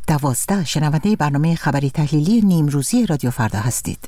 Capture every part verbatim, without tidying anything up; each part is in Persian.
دوازده شنونده برنامه خبری تحلیلی نیمروزی رادیو فردا هستید.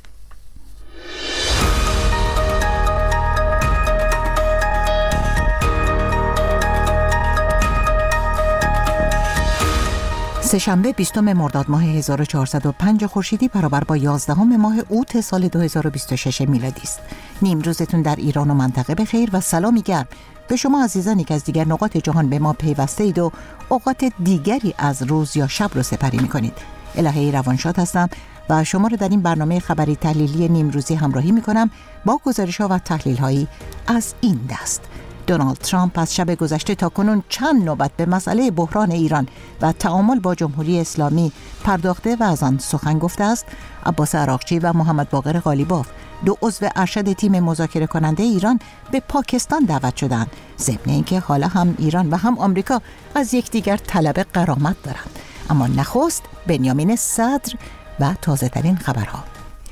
سه‌شنبه بیستم مرداد ماه هزار و چهارصد و پنج خورشیدی برابر با یازدهم ماه اوت سال دو هزار و بیست و شش میلادی است. نیمروزتون در ایران و منطقه بخیر و سلامی گرم به شما عزیزانی که از دیگر نقاط جهان به ما پیوسته اید و اوقات دیگری از روز یا شب رو سپری می‌کنید. الهی روانشاد هستم و شما رو در این برنامه خبری تحلیلی نیمروزی همراهی می‌کنم با گزارش‌ها و تحلیل‌هایی از این دست. دونالد ترامپ از شب گذشته تا کنون چند نوبت به مسئله بحران ایران و تعامل با جمهوری اسلامی پرداخته و از آن سخن گفته است. عباس عراقچی و محمد باقر غالیباف، دو عضو ارشد تیم مذاکره کننده ایران، به پاکستان دعوت شدند، ضمن اینکه حالا هم ایران و هم آمریکا از یکدیگر طلب غرامت دارند. اما نخست بنیامین صدر و تازه ترین خبرها.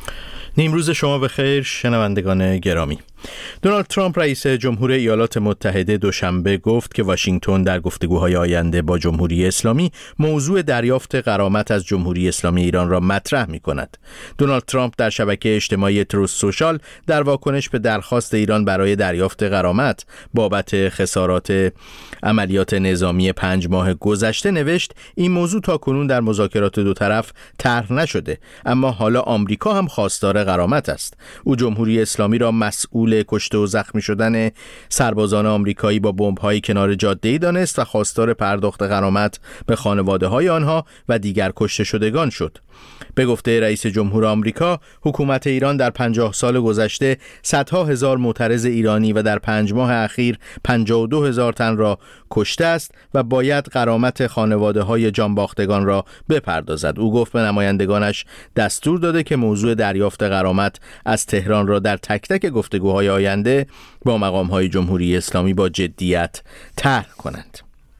نیمروز شما بخیر شنوندگان گرامی. دونالد ترامپ رئیس جمهور ایالات متحده دوشنبه گفت که واشنگتن در گفتگوهای آینده با جمهوری اسلامی موضوع دریافت غرامت از جمهوری اسلامی ایران را مطرح می کند. دونالد ترامپ در شبکه اجتماعی تروث سوشال در واکنش به درخواست ایران برای دریافت غرامت بابت خسارات عملیات نظامی پنج ماه گذشته نوشت: این موضوع تا کنون در مذاکرات دو طرف طرح نشده، اما حالا آمریکا هم خواستار غرامت است. او جمهوری اسلامی را مسئول کشته و زخمی شدن سربازان آمریکایی با بمب‌های کنار جاده‌ای دانست و خواستار پرداخت غرامت به خانواده‌های آنها و دیگر کشته شدگان شد. به گفته رئیس جمهور آمریکا، حکومت ایران در پنجاه سال گذشته صدها هزار معترض ایرانی و در پنج ماه اخیر پنجاه و دو هزار تن را کشته است و باید غرامت خانواده‌های جانباختگان را بپردازد. او گفت به نمایندگانش دستور داده که موضوع دریافت غرامت از تهران را در تک تک گفتگوهای آینده با مقام‌های جمهوری اسلامی با جدیت طرح کنند.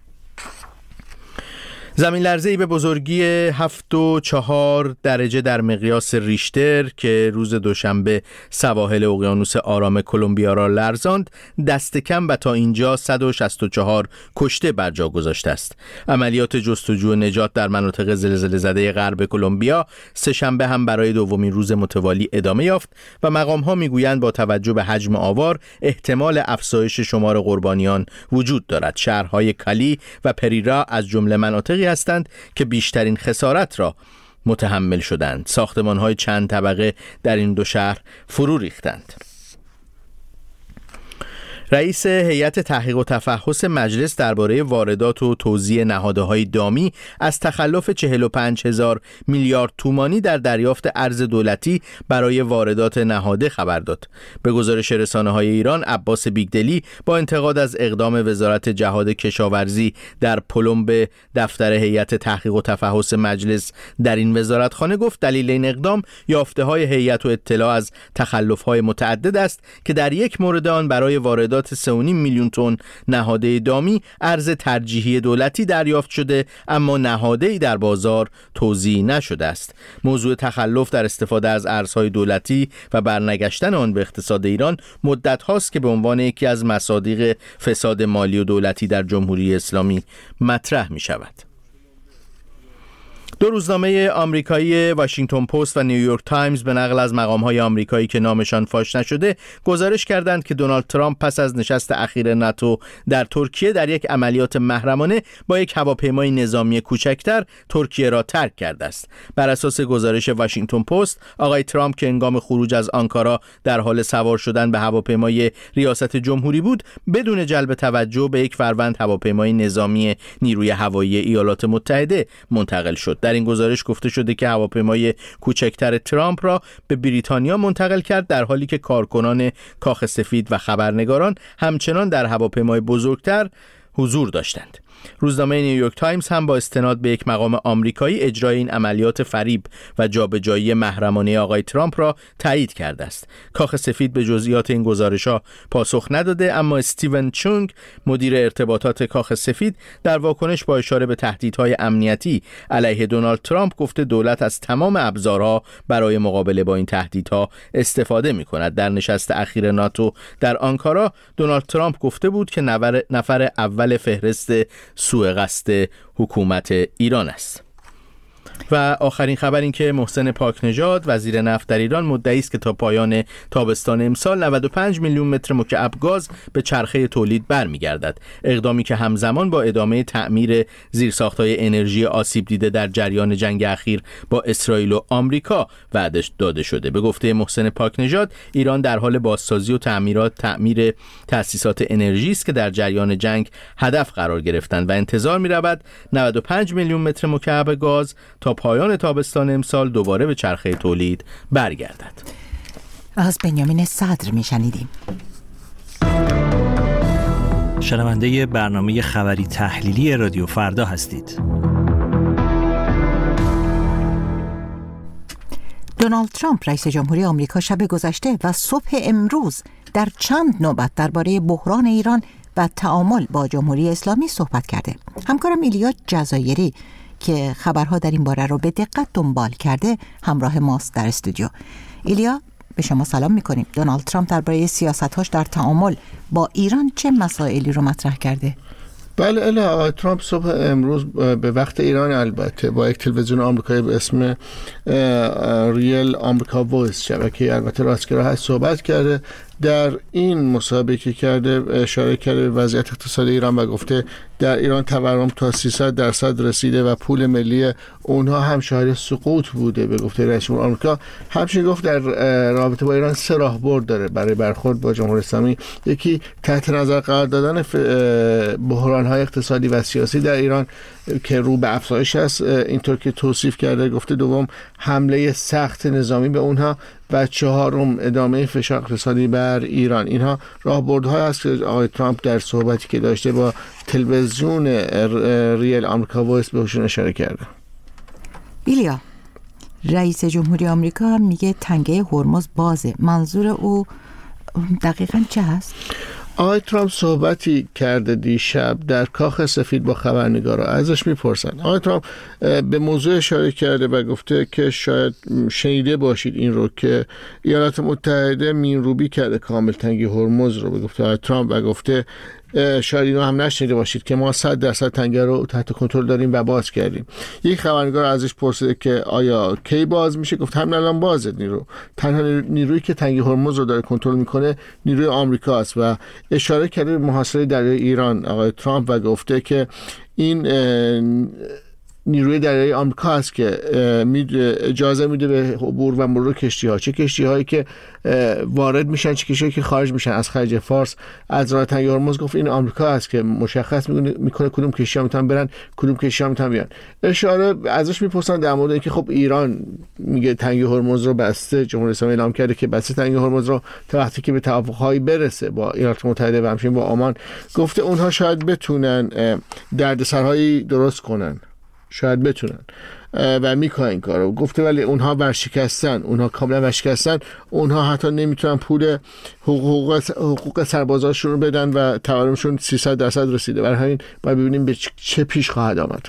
زمین لرزه‌ای به بزرگی هفت و چهار درجه در مقیاس ریشتر که روز دوشنبه سواحل اقیانوس آرام کلمبیا را لرزاند، دست کم و تا اینجا صد و شصت و چهار کشته بر جا گذاشته است. عملیات جستجو و نجات در مناطق زلزله زده غرب کلمبیا سه‌شنبه هم برای دومین روز متوالی ادامه یافت و مقام‌ها می‌گویند با توجه به حجم آوار احتمال افزایش شمار قربانیان وجود دارد. شهرهای کالی و پریرا از جمله مناطقی هستند که بیشترین خسارت را متحمل شدند. ساختمان‌های چند طبقه در این دو شهر فرو ریختند. رئیس هیئت تحقیق و تفحص مجلس درباره واردات و توزیع نهادهای دامی از تخلف چهل و پنج هزار میلیارد تومانی در دریافت ارز دولتی برای واردات نهاده خبر داد. به گزارش رسانه‌های ایران، عباس بیگدلی با انتقاد از اقدام وزارت جهاد کشاورزی در پلمب دفتر هیئت تحقیق و تفحص مجلس در این وزارتخانه گفت دلیل این اقدام یافته‌های هیئت و اطلاع از تخلف‌های متعدد است که در یک مورد آن برای واردات سه و نیم میلیون تن نهاده دامی ارز ترجیحی دولتی دریافت شده، اما نهاده‌ای در بازار توزیع نشده است. موضوع تخلف در استفاده از ارزهای دولتی و برنگشتن آن به اقتصاد ایران مدت هاست که به عنوان یکی از مصادیق فساد مالی و دولتی در جمهوری اسلامی مطرح می شود. دو روزنامه آمریکایی واشنگتن پست و نیویورک تایمز به نقل از مقام‌های آمریکایی که نامشان فاش نشده گزارش کردند که دونالد ترامپ پس از نشست اخیر ناتو در ترکیه در یک عملیات محرمانه با یک هواپیمای نظامی کوچکتر ترکیه را ترک کرده است. بر اساس گزارش واشنگتن پست، آقای ترامپ که هنگام خروج از آنکارا در حال سوار شدن به هواپیمای ریاست جمهوری بود، بدون جلب توجه به یک فروند هواپیمای نظامی نیروی هوایی ایالات متحده منتقل شد. در این گزارش گفته شده که هواپیمای کوچکتر ترامپ را به بریتانیا منتقل کرد، در حالی که کارکنان کاخ سفید و خبرنگاران همچنان در هواپیمای بزرگتر حضور داشتند. روزنامه نیویورک تایمز هم با استناد به یک مقام آمریکایی اجرای این عملیات فریب و جابجایی محرمانه آقای ترامپ را تایید کرده است. کاخ سفید به جزئیات این گزارش‌ها پاسخ نداده، اما استیون چونگ، مدیر ارتباطات کاخ سفید، در واکنش با اشاره به تهدیدهای امنیتی علیه دونالد ترامپ گفته دولت از تمام ابزارها برای مقابله با این تهدیدها استفاده می‌کند. در نشست اخیر ناتو در آنکارا، دونالد ترامپ گفته بود که نفر اول فهرست سوء قصد حکومت ایران است. و آخرین خبر این که محسن پاکنژاد وزیر نفت در ایران مدعی است که تا پایان تابستان امسال نود و پنج میلیون متر مکعب گاز به چرخه تولید برمیگردد. اقدامی که همزمان با ادامه تعمیر زیرساخت‌های انرژی آسیب دیده در جریان جنگ اخیر با اسرائیل و آمریکا وعده داده شده. به گفته محسن پاکنژاد ایران در حال بازسازی و تعمیرات تعمیر تأسیسات انرژی است که در جریان جنگ هدف قرار گرفتند و انتظار می‌رود نود و پنج میلیون متر مکعب گاز تا پایان تابستان امسال دوباره به چرخه تولید برگردد. از بنیامین صدر میشنیدیم. شنونده برنامه خبری تحلیلی رادیو فردا هستید. دونالد ترامپ رئیس جمهوری آمریکا شب گذشته و صبح امروز در چند نوبت درباره بحران ایران و تعامل با جمهوری اسلامی صحبت کرده. همکارم ایلیا جزایری که خبرها در این باره رو به دقت دنبال کرده همراه ماست در استودیو. ایلیا، به شما سلام میکنیم. دونالد ترامپ درباره سیاست‌هاش در تعامل با ایران چه مسائلی رو مطرح کرده؟ بله اله آقای ترامپ صبح امروز به وقت ایران البته با یک تلویزیون آمریکایی به اسم ریل آمریکا وایس، شبکه البته راستگرا هست، صحبت کرده. در این مصاحبه که کرده اشاره کرده به وضعیت اقتصادی ایران و گفته در ایران تورم تا سیصد درصد رسیده و پول ملی اونها هم شاهد سقوط بوده. به گفته رئیس جمهور آمریکا همچنین گفت در رابطه با ایران سه راهبرد داره برای برخورد با جمهوری اسلامی. یکی تحت نظر قرار دادن بحران‌های اقتصادی و سیاسی در ایران که رو به افزایش است، اینطور که توصیف کرده. گفته دوم حمله سخت نظامی به اونها و چهارم ادامه فشار اقتصادی بر ایران. اینها راهبردها است که آقای ترامپ در صحبتی که داشته با تلویزیون ریل آمریکا وایس بهشون اشاره کرده. ایلیا، رئیس جمهوری آمریکا میگه تنگه هرمز بازه. منظور او دقیقاً چه هست؟ آقای ترامپ صحبتی کرده دیشب در کاخ سفید با خبرنگارا. ازش میپرسن. آقای ترامپ به موضوع اشاره کرده و گفته که شاید شنیده باشید این رو که ایالات متحده مینروبی کرده کامل تنگی هرمز رو. به گفته آقای ترامپ و گفته شاید اینو هم نشنیده باشید که ما صد درصد تنگه رو تحت کنترل داریم و باز کردیم. یک خبرنگار ازش پرسیده که آیا کی باز میشه؟ گفت همین الان بازه. نیرو تنها نیرویی که تنگه هرمز رو داره کنترل میکنه نیروی آمریکا است و اشاره کرده به محاصره دریای ایران آقای ترامپ و گفته که این نیروی دریایی آمریکا است که اجازه میده به عبور و مرور کشتی ها، چه کشتی هایی که وارد میشن چه کشتی هایی که خارج میشن از خلیج فارس از راه تنگه هرمز. گفت این آمریکا است که مشخص میکنه کدوم کشتی ها میتونن برن کدوم کشتی ها میتونن بیان. اشاره ازش میپرسن در مورد اینکه خب ایران میگه تنگه هرمز رو بسته، جمهوری اسلامی اعلام کرده که بسته تنگه هرمز رو تا وقتی که به توافقهایی برسه با ایالات متحده و همچنین با عمان. گفته اونها شاید بتونن دردسرهایی درست کنن، شاید بتونن و میکنن این کارو. گفته ولی اونها ورشکستن، اونها کاملا ورشکستن، اونها حتی نمیتونن پول حقوق حقوق سربازاشون رو بدن و تورمشون سیصد درصد رسیده. برای همین باید ببینیم به چه پیش خواهد آمد.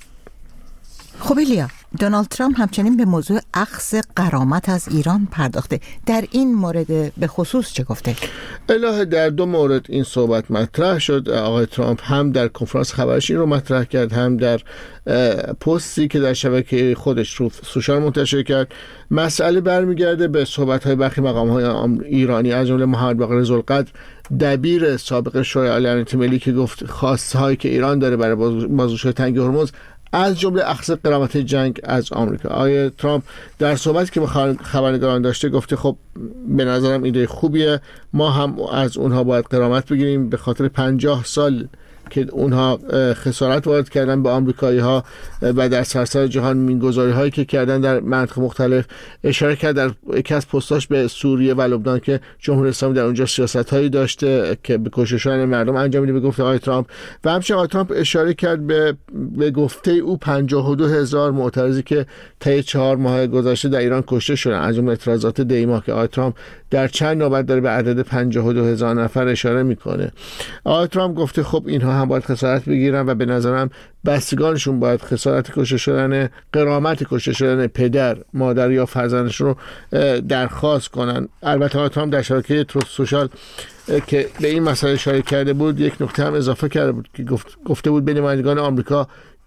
خب ایلیا، دونالد ترامپ همچنین به موضوع اخذ غرامت از ایران پرداخته. در این مورد به خصوص چه گفته؟ الهه در دو مورد این صحبت مطرح شد. آقای ترامپ هم در کنفرانس خبرش این رو مطرح کرد، هم در پستی که در شبکه خودش رو سوشال منتشر کرد. مسئله برمیگرده به صحبت‌های برخی مقام‌های ایرانی از جمله محمد باقر ذوالقدر دبیر سابق شورای عالی امنیت ملی که گفت خواست‌هایی که ایران داره برای بازگشایی تنگه هرمز از جمله اخذ غرامت جنگ از آمریکا. آقای ترامپ در صحبتی که با خبرنگاران داشته گفته خب به نظرم ایده خوبیه، ما هم از اونها باید غرامت بگیریم به خاطر پنجاه سال که اونها خسارت وارد کردن به آمریکایی ها و در سراسر جهان مینگذاری هایی که کردن در مناطق مختلف. اشاره کرد در یکی از پستاش به سوریه و لبنان که جمهوری اسلامی در اونجا سیاست هایی داشته که به کشته شدن مردم انجام میده به گفته آقای ترامپ. و همچنین آقای ترامپ اشاره کرد به به گفته او پنجاه و دو هزار معترضی که طی چهار ماه گذشته در ایران کشته شدن، از جمله اعتراضات دیما که آقای ترامپ در چند نوبت داره به عدد پنجاه و دو هزار نفر اشاره میکنه. آقای ترامپ گفته خب اینها هم باید خسارت بگیرن و به نظرم بستگانشون باید خسارت کشته شدن، غرامت کشته شدن پدر، مادر یا فرزندشون رو درخواست کنن. البته آقای ترامپ در شبکه تروت سوشال که به این مسئله اشاره کرده بود یک نکته هم اضافه کرده بود که گفت گفته بود بین نمایندگان آمریکا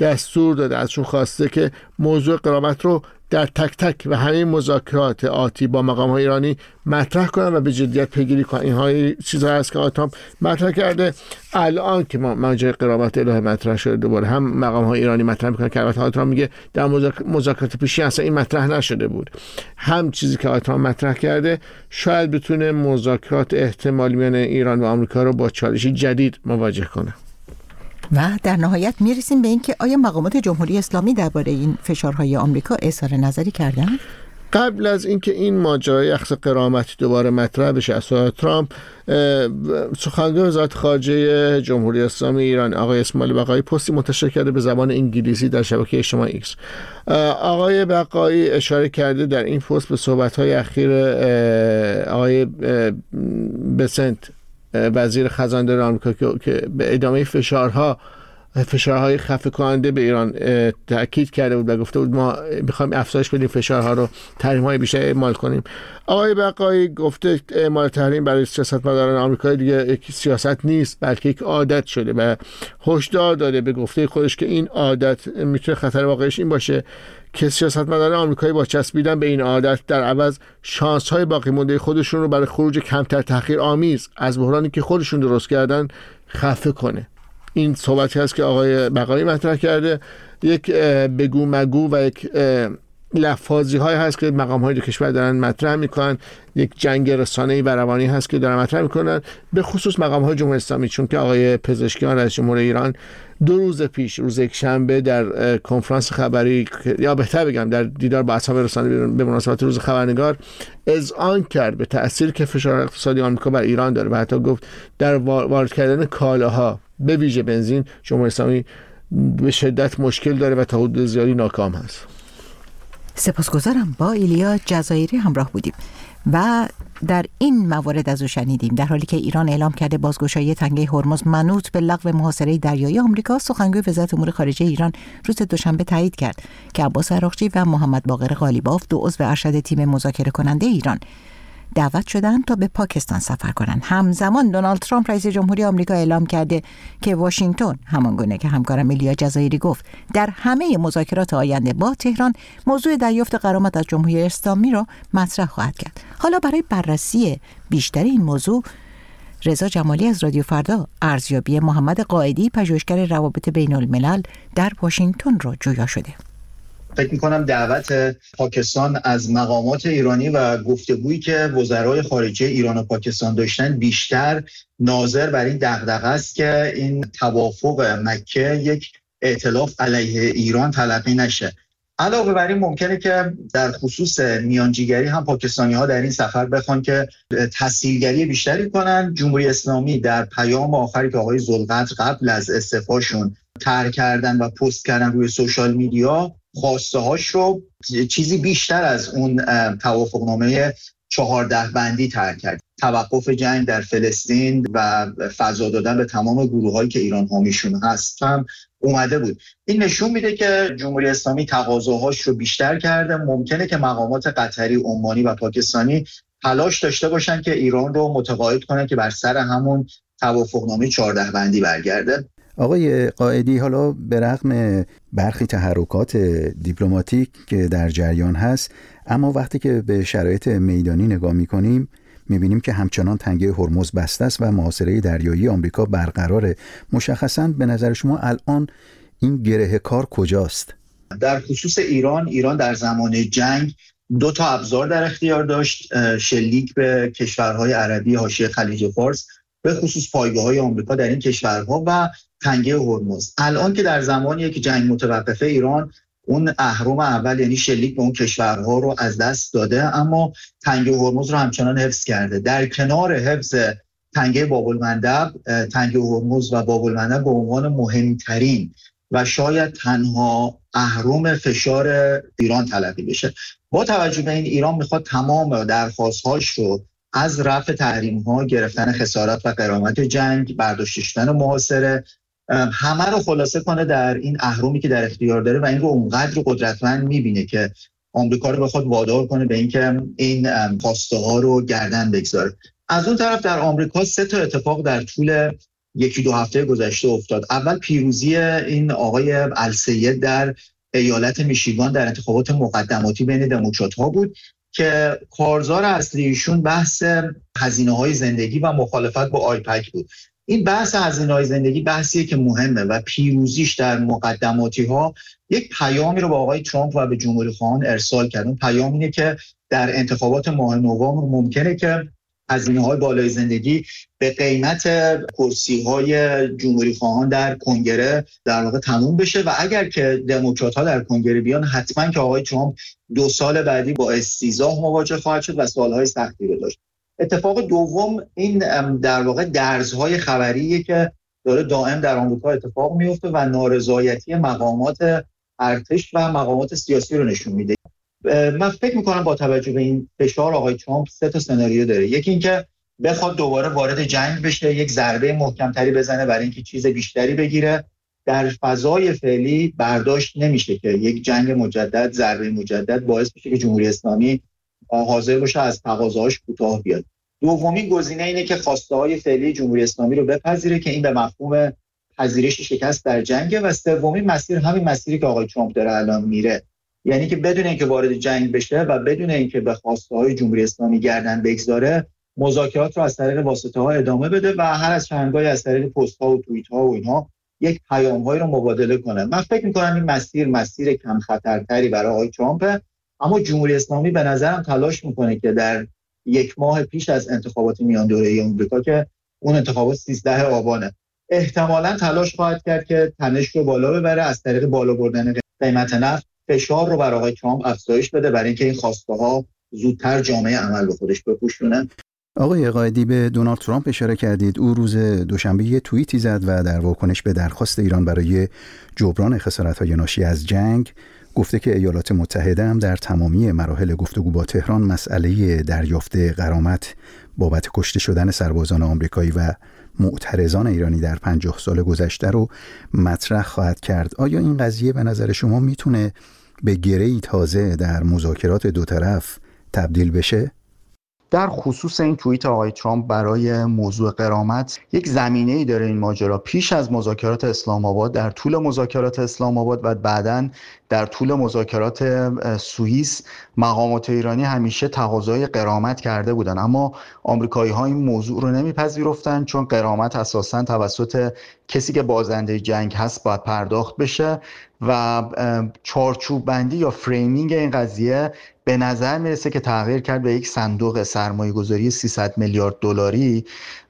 دستور داده، ازشون خواسته که موضوع غرامت رو در تک تک و همه مذاکرات آتی با مقام‌های ایرانی مطرح کنن و به جدیت پیگیری کنن. اینها چیزا هست که آقای ترامپ مطرح کرده. الان که ما ماجرای غرامت الهه مطرح شده، دوباره هم مقام‌های ایرانی مطرح میکنن که البته آقای ترامپ میگه در مذاکرات پیشین اصلا این مطرح نشده بود. هم چیزی که آقای ترامپ مطرح کرده شاید بتونه مذاکرات احتمالی میان ایران و آمریکا رو با چالشی جدید مواجه کنه. و در نهایت میرسیم به این که آیا مقامات جمهوری اسلامی درباره این فشارهای آمریکا اظهار نظری کردن؟ قبل از اینکه این ماجرای اخذ غرامت دوباره مطرح بشه، از ترامپ سخنگوی وزارت خارجه جمهوری اسلامی ایران آقای اسماعیل بقایی پستی منتشر کرده به زبان انگلیسی در شبکه اجتماعی ایکس. آقای بقایی اشاره کرده در این پست به صحبت‌های اخیر آقای بسنت وزیر خزانداری آمریکا که به ادامه فشارها فشارهای خفه کننده به ایران تاکید کرده بود و گفته بود ما می‌خوایم افزایش بدیم فشارها رو، تحریم‌های بیشتر اعمال کنیم. آقای بقایی گفته اعمال تحریم برای سیاستمداران آمریکایی دیگه یک سیاست نیست بلکه یک عادت شده و هشدار داده به گفته خودش که این عادت میتونه خطر واقعیش این باشه که سیاستمداران آمریکایی با چسبیدن به این عادت در عوض شانس‌های باقی مونده خودشون رو برای خروج کمتر تحقیرآمیز از بحرانی که خودشون درست کردن خفه کنه. این صحبتی هست که آقای بقایی مطرح کرده. یک بگو مگو و یک لفاظی های هست که مقام های دو کشور دارن مطرح میکنن. یک جنگ رسانه‌ای و روانی هست که دارن مطرح میکنن، به خصوص مقام های جمهوری اسلامی، چون که آقای پزشکیان رئیس جمهوری ایران دو روز پیش روز یک شنبه در کنفرانس خبری یا بهتر بگم در دیدار با اصحاب رسانه به مناسبت روز خبرنگار اذعان کرد به تأثیری که فشار اقتصادی آمریکا بر ایران داره و حتی گفت در وارد کردن کالاها به ویژه بنزین جمهوری اسلامی به شدت مشکل داره و تا حدود زیادی ناکام هست. سپاسگزارم. با ایلیا جزایری همراه بودیم و در این موارد از او شنیدیم. در حالی که ایران اعلام کرده بازگشایی تنگه هرمز منوط به لغو محاصره دریایی آمریکا، سخنگوی وزارت امور خارجه ایران روز دوشنبه تایید کرد که عباس عراقچی و محمد باقر قالیباف، دو عضو ارشد تیم مذاکره کننده ایران، دعوت شدند تا به پاکستان سفر کنند. همزمان دونالد ترامپ رئیس جمهوری آمریکا اعلام کرده که واشنگتن، همانگونه که همکارم ایلیا جزایری گفت، در همه مذاکرات آینده با تهران موضوع دریافت غرامت از جمهوری اسلامی را مطرح خواهد کرد. حالا برای بررسی بیشتر این موضوع، رضا جمالی از رادیو فردا ارزیابی محمد قائدی، پژوهشگر روابط بین الملل در واشنگتن را جویا شده. فکر می‌کنم دعوت پاکستان از مقامات ایرانی و گفتگویی که وزرای خارجه ایران و پاکستان داشتن بیشتر ناظر بر این دغدغه است که این توافق مکه یک ائتلاف علیه ایران تلقی نشه. علاوه بر این ممکنه که در خصوص میانجیگری هم پاکستانی‌ها در این سفر بخوان که تسهیلگری بیشتری کنن. جمهوری اسلامی در پیام آخری که آقای ذوالقدر قبل از استعفاشون طرح کردن و پست کردن روی سوشال میدیا، خواسته هاش رو چیزی بیشتر از اون توافقنامه چهارده بندی طرح کرد. توقف جنگ در فلسطین و فضا دادن به تمام گروه‌هایی که ایران حامیشون هست هم اومده بود. این نشون میده که جمهوری اسلامی تقاضاهاش رو بیشتر کرده. ممکنه که مقامات قطری، عمانی و پاکستانی تلاش داشته باشن که ایران رو متقاعد کنن که بر سر همون توافقنامه چهارده بندی برگرده. آقای قائدی، حالا به رغم برخی تحرکات دیپلماتیک که در جریان هست، اما وقتی که به شرایط میدانی نگاه می‌کنیم می‌بینیم که همچنان تنگه هرمز بسته است و محاصره دریایی آمریکا برقراره. مشخصاً به نظر شما الان این گره کار کجاست؟ در خصوص ایران، ایران در زمان جنگ دو تا ابزار در اختیار داشت: شلیک به کشورهای عربی حاشیه خلیج فارس، به خصوص پایگاه‌های آمریکا در این کشورها، و تنگه هرمز. الان که در زمانی که جنگ متوقفه، ایران اون اهرم اول یعنی شلیک به اون کشورها رو از دست داده، اما تنگه هرمز رو همچنان حفظ کرده. در کنار حفظ تنگه باب‌المندب، تنگه هرمز و باب‌المندب به عنوان مهمترین و شاید تنها اهرم فشار ایران تلقی بشه. با توجه به این، ایران میخواد تمام درخواست‌هاش رو از رفع تحریم‌ها، گرفتن خسارات و غرامت جنگ، برداشت شدن محاصره، همه رو خلاصه کنه در این اهرمی که در اختیار داره و این رو اونقدر قدرتمند میبینه که آمریکا رو بخواد وادار کنه به اینکه این خواسته ها رو گردن بگذاره. از اون طرف در آمریکا سه تا اتفاق در طول یکی دو هفته گذشته افتاد. اول پیروزی این آقای السید در ایالت میشیگان در انتخابات مقدماتی بین دموکرات‌ها بود که کارزار اصلی ایشون بحث هزینه‌های زندگی و مخالفت با آیپک بود. این بحث هزینه‌های زندگی بحثیه که مهمه و پیروزیش در مقدماتی‌ها یک پیامی رو به آقای ترامپ و به جمهوری‌خواهان ارسال کرد. اون پیام اینه که در انتخابات ماه نوامبر ممکنه که هزینه‌های بالای زندگی به قیمت کرسی‌های جمهوری‌خواهان در کنگره در واقع تموم بشه و اگر که دموکرات‌ها در کنگره بیان حتما که آقای ترامپ دو سال بعدی با استیضاح مواجه خواهد شد و سال‌های سختی رو داشت. اتفاق دوم این در واقع درزهای خبریه که داره دائم در آمریکا اتفاق میفته و نارضایتی مقامات ارتش و مقامات سیاسی رو نشون میده. من فکر میکنم با توجه به این فشار آقای ترامپ سه تا سناریو داره. یکی اینکه بخواد دوباره وارد جنگ بشه، یک ضربه محکمتری بزنه برای اینکه چیز بیشتری بگیره. در فضای فعلی برداشت نمیشه که یک جنگ مجدد، ضربه مجدد باعث بشه که جمهوری اسلامی حاضر باشه از تقاضاهاش کوتاه بیاد. دومین گزینه اینه که خواسته‌های فعلی جمهوری اسلامی رو بپذیره که این به مفهوم پذیرش شکست در جنگه و سومین مسیر همین مسیری که آقای ترامپ داره الان میره، یعنی که بدون اینکه وارد جنگ بشه و بدون اینکه به خواسته‌های جمهوری اسلامی گردن بگذاره، مذاکرات رو از طریق واسطه‌ها ادامه بده و هر از چندگاهی از طریق پست‌ها و توییت‌ها و اینها یک پیام‌هایی رو مبادله کنه. من فکر می‌کنم این مسیر مسیر کم خطرتری برای آقای ترامپ، اما جمهوری اسلامی به نظرم تلاش می‌کنه که در یک ماه پیش از انتخابات میان دوره‌ای آمریکا که اون انتخابات سیزده آبانه، احتمالاً تلاش خواهد کرد که تنش رو بالا ببره، از طریق بالا بردن قیمت نفت فشار رو بر آقای ترامپ افزایش بده برای اینکه این خواسته‌ها زودتر جامعه عمل به خودش بپوشونه. آقای قائدی، به دونالد ترامپ اشاره کردید. او روز دوشنبه یه توییتی زد و در واکنش به درخواست ایران برای جبران خسارت‌های ناشی از جنگ گفته که ایالات متحده هم در تمامی مراحل گفتگو با تهران مسئله دریافت غرامت بابت کشته شدن سربازان آمریکایی و معترضان ایرانی در پنجاه سال گذشته رو مطرح خواهد کرد. آیا این قضیه به نظر شما میتونه به گره‌ای تازه در مذاکرات دو طرف تبدیل بشه؟ در خصوص این توییت آقای ترامپ برای موضوع غرامت، یک زمینه‌ای داره این ماجرا. پیش از مذاکرات اسلام آباد، در طول مذاکرات اسلام آباد و بعداً در طول مذاکرات سوئیس، مقامات ایرانی همیشه تقاضای غرامت کرده بودن، اما آمریکایی‌ها این موضوع رو نمیپذیرفتن، چون غرامت اساساً توسط کسی که بازنده جنگ هست باید پرداخت بشه و چارچوب بندی یا فریمینگ این قضیه به نظر میرسه که تغییر کرد به یک صندوق سرمایه گذاری سیصد میلیارد دلاری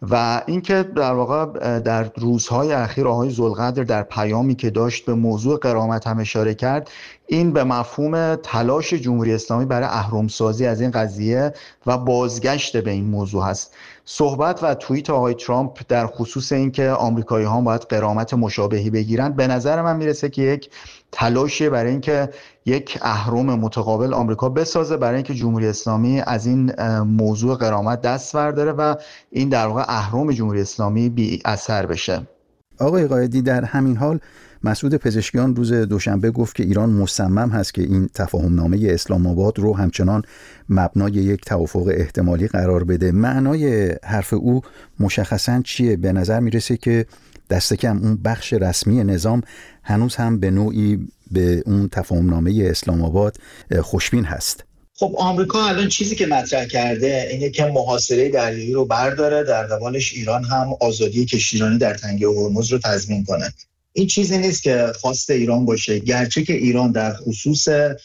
و اینکه در واقع در روزهای اخیر آقای ذوالقدر در پیامی که داشت به موضوع غرامت هم اشاره کرد، این به مفهوم تلاش جمهوری اسلامی برای اهرم‌سازی از این قضیه و بازگشت به این موضوع هست. صحبت و توییت آقای ترامپ در خصوص اینکه آمریکایی‌ها باید غرامت مشابهی بگیرن، به نظر من میرسه که یک تلاشی برای اینکه یک اهرم متقابل آمریکا بسازه برای اینکه جمهوری اسلامی از این موضوع غرامت دست برداره و این در واقع اهرم جمهوری اسلامی بی اثر بشه. آقای قائدی، در همین حال مسعود پزشکیان روز دوشنبه گفت که ایران مصمم هست که این تفاهمنامه اسلام آباد رو همچنان مبنای یک توافق احتمالی قرار بده. معنای حرف او مشخصاً چیه؟ به نظر میرسه که دست کم اون بخش رسمی نظام هنوز هم به نوعی به اون تفاهمنامه اسلام آباد خوشبین هست. خب آمریکا الان چیزی که مطرح کرده اینه که محاصره دریایی رو برداره، در قبالش ایران هم آزادی کشتیرانی در تنگه هرمز رو تضمین کنه. این چیزی نیست که خواست ایران باشه، گرچه که ایران در خصوص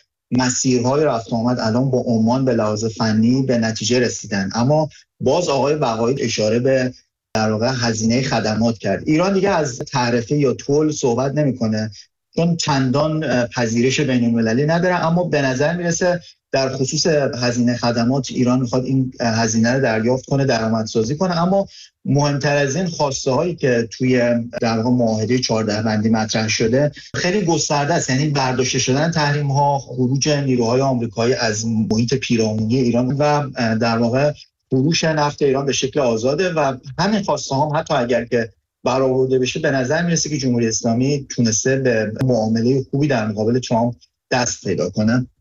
مسیرهای رفت آمد الان با عمان به لحاظ فنی به نتیجه رسیدن، اما باز آقای بقایی اشاره به در واقع هزینه خدمات کرد. ایران دیگه از تعرفه یا تول صحبت نمیکنه چون چندان پذیرش بین‌المللی نداره، اما به نظر میرسه در خصوص هزینه خدمات ایران میخواد این هزینه رو دریافت کنه، درآمدسازی کنه. اما مهمتر از این خواسته هایی که توی در واقع معاهده چهارده بندی مطرح شده خیلی گسترده است، یعنی برداشته شدن تحریم ها، خروج نیروهای آمریکایی از محیط پیرامونی ایران و در واقع فروش نفت ایران به شکل آزاده و همین خواسته ها هم حتی اگر که برآورده بشه به نظر میرسه که جمهوری اسلامی تونسته به معامله خوبی در مقابل ترامپ دست پیدا کنه.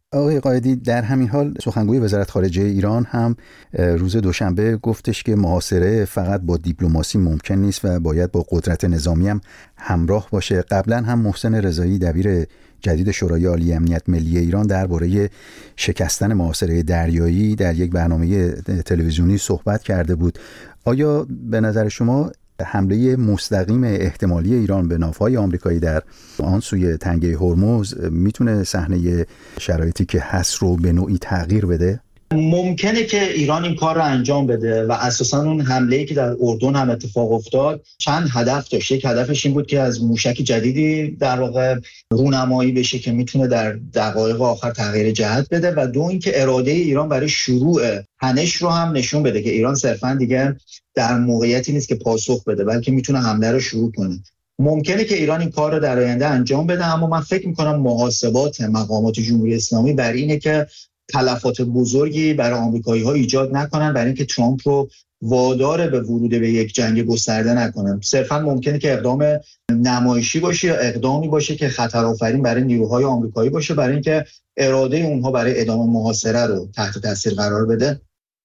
آقای قائدی، در همین حال سخنگوی وزارت خارجه ایران هم روز دوشنبه گفتش که محاصره فقط با دیپلماسی ممکن نیست و باید با قدرت نظامی هم همراه باشه. قبلا هم محسن رضایی دبیر جدید شورای عالی امنیت ملی ایران درباره شکستن محاصره دریایی در یک برنامه تلویزیونی صحبت کرده بود. آیا به نظر شما حمله مستقیم احتمالی ایران به ناوهای آمریکایی در آن سوی تنگه هرمز میتونه صحنه شرایطی که هست رو به نوعی تغییر بده؟ ممکنه که ایران این کار رو انجام بده و اساساً اون حمله‌ای که در اردن هم اتفاق افتاد چند هدف داشت. یک هدفش این بود که از موشک جدیدی در واقع رونمایی بشه که میتونه در دقایق آخر تغییر جهت بده و دو اینکه اراده ایران برای شروع تنش رو هم نشون بده که ایران صرفاً دیگه در موقعیتی نیست که پاسخ بده بلکه میتونه حمله رو شروع کنه. ممکنه که ایران این کار رو در آینده انجام بده، اما من فکر می‌کنم محاسبات مقامات جمهوری اسلامی بر اینه که تلفات بزرگی برای آمریکایی‌ها ایجاد نکنن، برای اینکه ترامپ رو وادار به ورود به یک جنگ گسترده نکنن. صرفا ممکنه که اقدام نمایشی باشه یا اقدامی باشه که خطرآفرین برای نیروهای آمریکایی باشه، برای اینکه اراده اونها برای ادامه محاصره رو تحت تاثیر قرار بده.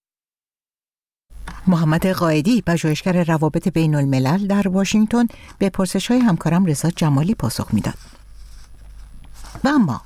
محمد قائدی، پژوهشگر روابط بین الملل در واشنگتن، به پرسش‌های همکارم رضا جمالی پاسخ میداد. و اما